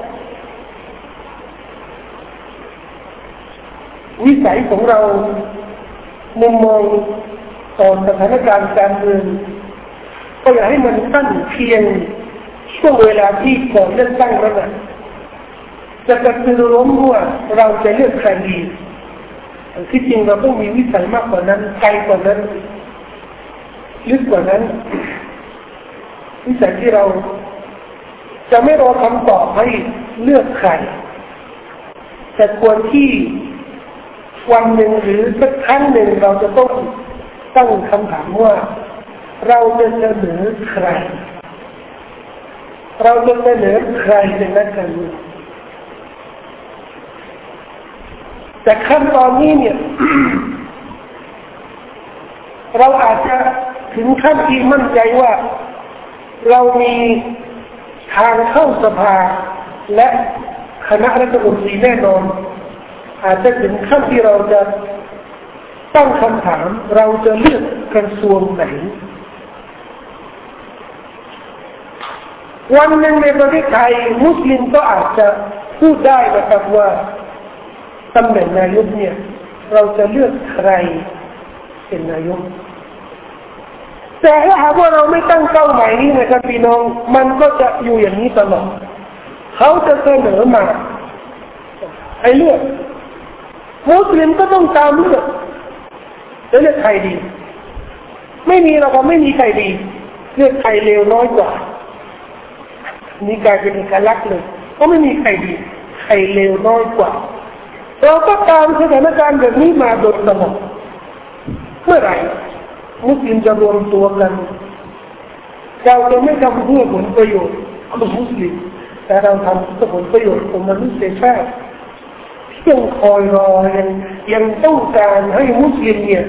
A: วิสัยของเรามุมมองต่อสถานการณ์การเมืองก็อย่าให้มันตั้งเพียงช่วงเวลาที่ก่อนเลือกตั้งนั่นแหละจะกระตือรือร้นว่าเราจะเลือกใครดีที่จริงเราต้องมีวิสัยมากกว่านั้นไกลกว่านั้นลึกกว่านั้นวิสัยที่เราจะไม่รอคำตอบให้เลือกใครแต่ควรที่วันหนึ่งหรือสักครั้งหนึ่งเราจะต้องตั้งคำถามว่าเราจะเสนอใครเป็นนักการเมืองแต่ขั้นตอนนี้เนี่ย เราอาจจะถึงขั้นที่มั่นใจว่าเรามีทางเข้าสภาและคณะรัฐมนตรีแน่นอนอาจจะถึงขั้นที่เราจะตั้งคำถามเราจะเลือกกระทรวงไหนวันหนึ่งในประเทศไทยมุสลิมก็อาจจะพูดได้นะครับว่าตำแหน่งนายกเนี่ยเราจะเลือกใครเป็นนายกแต่ถ้าหากว่าเราไม่ตั้งเป้าหมายนี้นะครับพี่น้องมันก็จะอยู่อย่างนี้ตลอดเขาจะเสนอมาให้เลือกมุสลิมก็ต้องตามเลือกแล้วเลือกใครดีไม่มีเราก็ไม่มีใครดีเลือกใครเลวน้อยกว่านี่กลายเป็นเอกลักษณ์เลยก็ไม่มีใครดีใครเลวน้อยกว่าเราก็ตามสถานการณ์แบบนี้มาโดยตลอดเมื่อไหร่มุสลิมจะรวมตัวกันเราจะไม่ทำเพื่อผลประโยชน์ของมุสลิมแต่เราทำเพื่อผลประโยชน์ของมนุษยชาติที่ยังคอยรอยังต้องการให้มุสลิมเนี่ย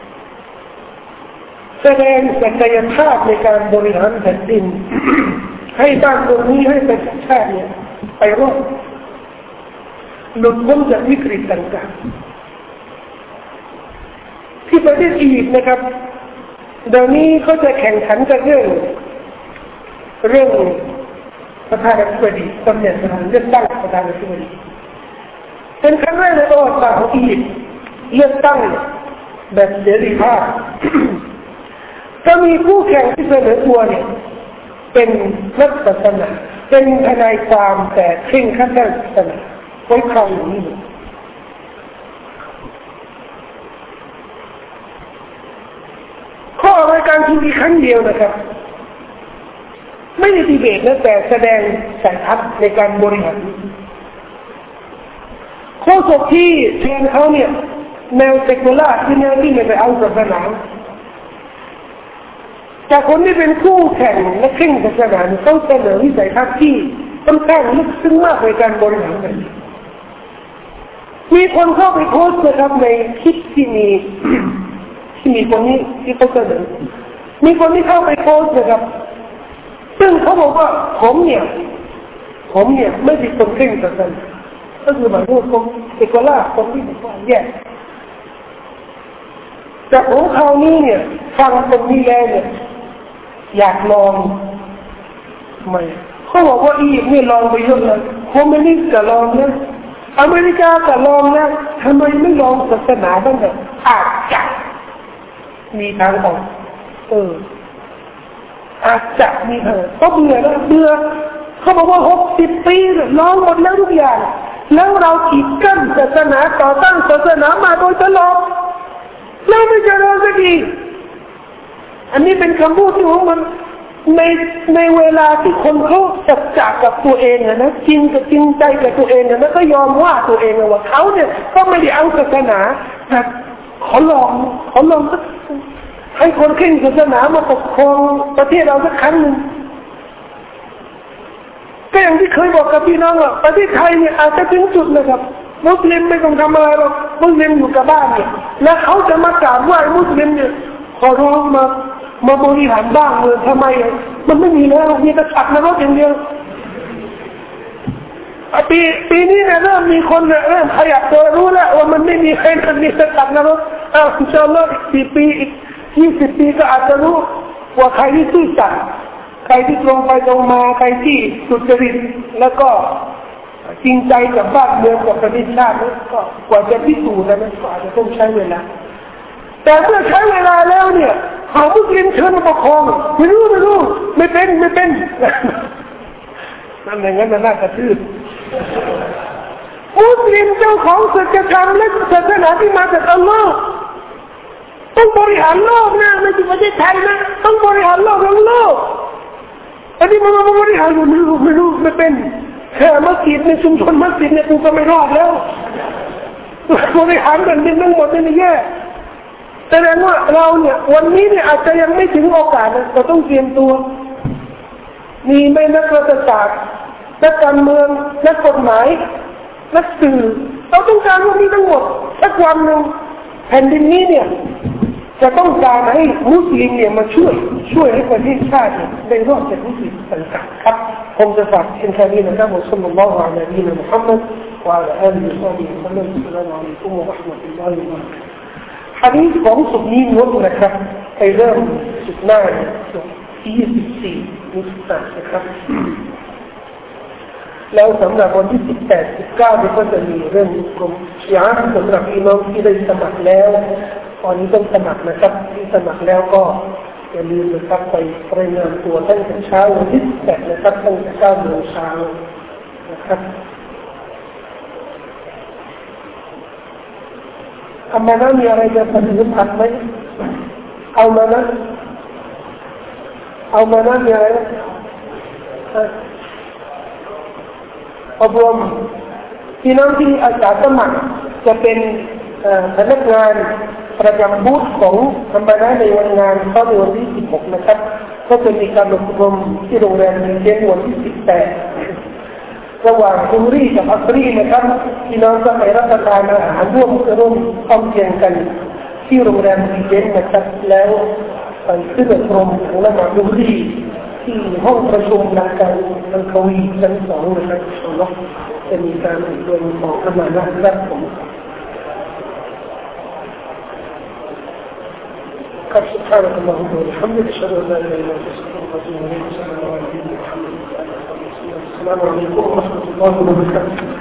A: แสดงศักยภาพในการบริหารแผ่นดิน ให้บ้านเมืองนี้ให้ประชาชาติเนี่ยไปรอดหลุดพ้นจากวิกฤตต่างๆที่ประเทศอียิปต์นะครับเดี๋ยวนี้เขาจะแข่งขันกันเรื่องประธานาธิบดีตำแหน่งประธานเลือกตั้งประธานาธิบดีเป็นครั้งแรกในประวัติศาสตร์ของอียิปต์เลือกตั้งแบบเสรีภาพ ก็มีผู้แข่งที่เสนอตัวเนี่ยเป็นนักศาสนาเป็นทนายความแต่เคร่งครัดด้านศาสนาไว้ครองอย่างนี้ข้อรายการทีวีครั้งเดียวนะครับไม่ได้ดีเบตนะแต่แสดงสัญลักษณ์ในการบริหารข้อศกที่แทนเขาเนี่ยแนวเซคูล่าที่แนวที่ไม่ไปเอาศาสนาจากคนที่เป็นคู่แข่งและเคร่งศาสนาเขาเสนอวิสัยทัศน์ที่ค่อนข้างลึกซึ้งมากในการบริหารกันมีคนเข้าไปโพสต์นะครับในคลิปที่มีคนนี้ที่เขาเสนอมีคนที่เข้าไปโพสต์นะครับซึ่งเขาบอกว่าผมเนี่ยไม่ใช่คนเคร่งศาสนาก็คือหมายถึงคนเอกล่าคนที่บอกว่าแย่แต่ผมคราวนี้เนี่ยฟังตรงนี้แล้วเนี่ยอยากลองทำไมเขาบอกว่าอียิปต์นี่ลองไปเยอะเลยโคเมนิสต์ก็ลองนะอเมริกาก็ลองนะทำไมไม่ลองศาสนาบ้างเนี่ยอาจจะมีทางออกอาจจะมีทางก็เบื่อแล้วเบื่อเขาบอกว่า60 ปีลองหมดแล้วทุกอย่างแล้วเรากีดกั้นศาสนาต่อต้านศาสนามาโดยตลอดแล้วไม่เจริญสักทีอันนี้เป็นคำพูดที่ของมันในเวลาที่คนเขาจับจ่ากับตัวเองนะจริงใจกับตัวเองนะก็ยอมว่าตัวเองว่าเขาเนี่ยก็ไม่ได้เอาศาสนาแต่ขอลองให้คนเคร่งศาสนามาปกครองประเทศเราสักครั้งหนึ่งก็อย่างที่เคยบอกกับพี่น้องว่าประเทศไทยเนี่ยอาจจะถึงจุดนะครับมุสลิมไม่ต้องทำอะไรหรอกมุสลิมอยู่กับบ้านเนี่ยแล้วเขาจะมากราบไหว้มุสลิมเนี่ยขอร้องมาบริหารบ้างเลยทำไมมันไม่มีแล้วมีแต่ตัดนรกอย่างเดียวปีนี้เนี่ยเริ่มมีคนเริ่มขยับตัวรู้แล้วว่ามันไม่มีใครมันมีแต่ตัดนรกอินชาอัลลอฮ์อีก4 ปีอีก20 ปีก็อาจจะรู้ว่าใครที่ซื่อสัตย์ใครที่ตรงไปตรงมาใครที่สุจริตแล้วก็จริงใจกับบ้านเมืองกับประเทศชาตินั้นก็กว่าจะพิสูจน์นั้นก็อาจจะต้องใช้เวลาแต่เมื่อใช้เวลาแล้วเนี่ยหามุสลิมเชิญมาปกครองไม่รู้ไม่เป็นนั่นอย่างนั้นน่ากระทืบมุสลิมเจ้าของศักดิ์ธรรมและศาสนาที่มาจากอัลลอฮ์ต้องบริหารโลกนะไม่ใช่ประเทศไทยนะต้องบริหารโลกทั้งโลกอันนี้มันบริหารไม่รู้ไม่เป็นแค่มัสยิดในชุมชนมัสยิดเนี่ยกูก็ไม่รอดแล้วบริหารกันเป็นทั้งหมดนี่แย่แสดงว่าเราเนี่ยวันนี้เนี่ยอาจจะยังไม่ถึงโอกาสเราต้องเตรียมตัวมีไม่นักรัฐศาสตร์นักการเมืองนักกฎหมายนักสื่อเราต้องการพวกนี้ทั้งหมดสักวันหนึ่งแผ่นดินนี้เนี่ยจะต้องการให้มุสลิมเนี่ยมาช่วยให้ประเทศชาติได้รอดจากวิกฤตต่างๆครับผมจะฝากเช่นนี้นะครับอัลลอฮฺอะลัยฮิมุฮัมมัดวะอะลาอาลีฮิวะซัลลัมอัสสลามุอะลัยกุมวะเราะห์มะตุลลอฮิวะบะเราะกาตุฮ์ฮะดีษของสุนีนวดนะครับไอเริ่มสุดหน้าที่24นี่นะครับแล้วสำหรับวันที่18 19ก็จะมีเรื่องกลุ่มชีอะห์สำหรับพี่น้องที่ได้สมัครแล้วตอนนี้ต้องสมัครนะครับที่สมัครแล้วก็อย่าลืมนะครับไปรายงานตัวตั้งแต่เช้าวันที่18นะครับตั้งแต่9 โมงเช้านะครับอามานะมีอะไรจะปฏิบัติไหมเอามานะมีอะไรอบรมพี่น้องที่อาสาสมัครจะเป็นพนักงานประจำบูธของธรรมนาในวันงานก็ในวันที่16นะครับก็จะมีการอบรมที่โรงแรมในเย็นวันที่18ระหว่างซุฮรีกับอัสรีนะครับพี่น้องก็ไปรับประทานอาหารร่วมพร้อมเพรียงกันที่โรงแรมในเย็นนะครับแล้วไปขึ้นอบรมของละหมาดซุฮรีที่ห้องประชุมลังกวีชั้น2นะครับอัลลอฮฺจะมีการอบรมของอามานะห์รับผมسبحانك اللهم وبحمدك اشهد ان لا اله الا انت استغفرك واتوب اليك السلام عليكم ورحمه الله وبركاته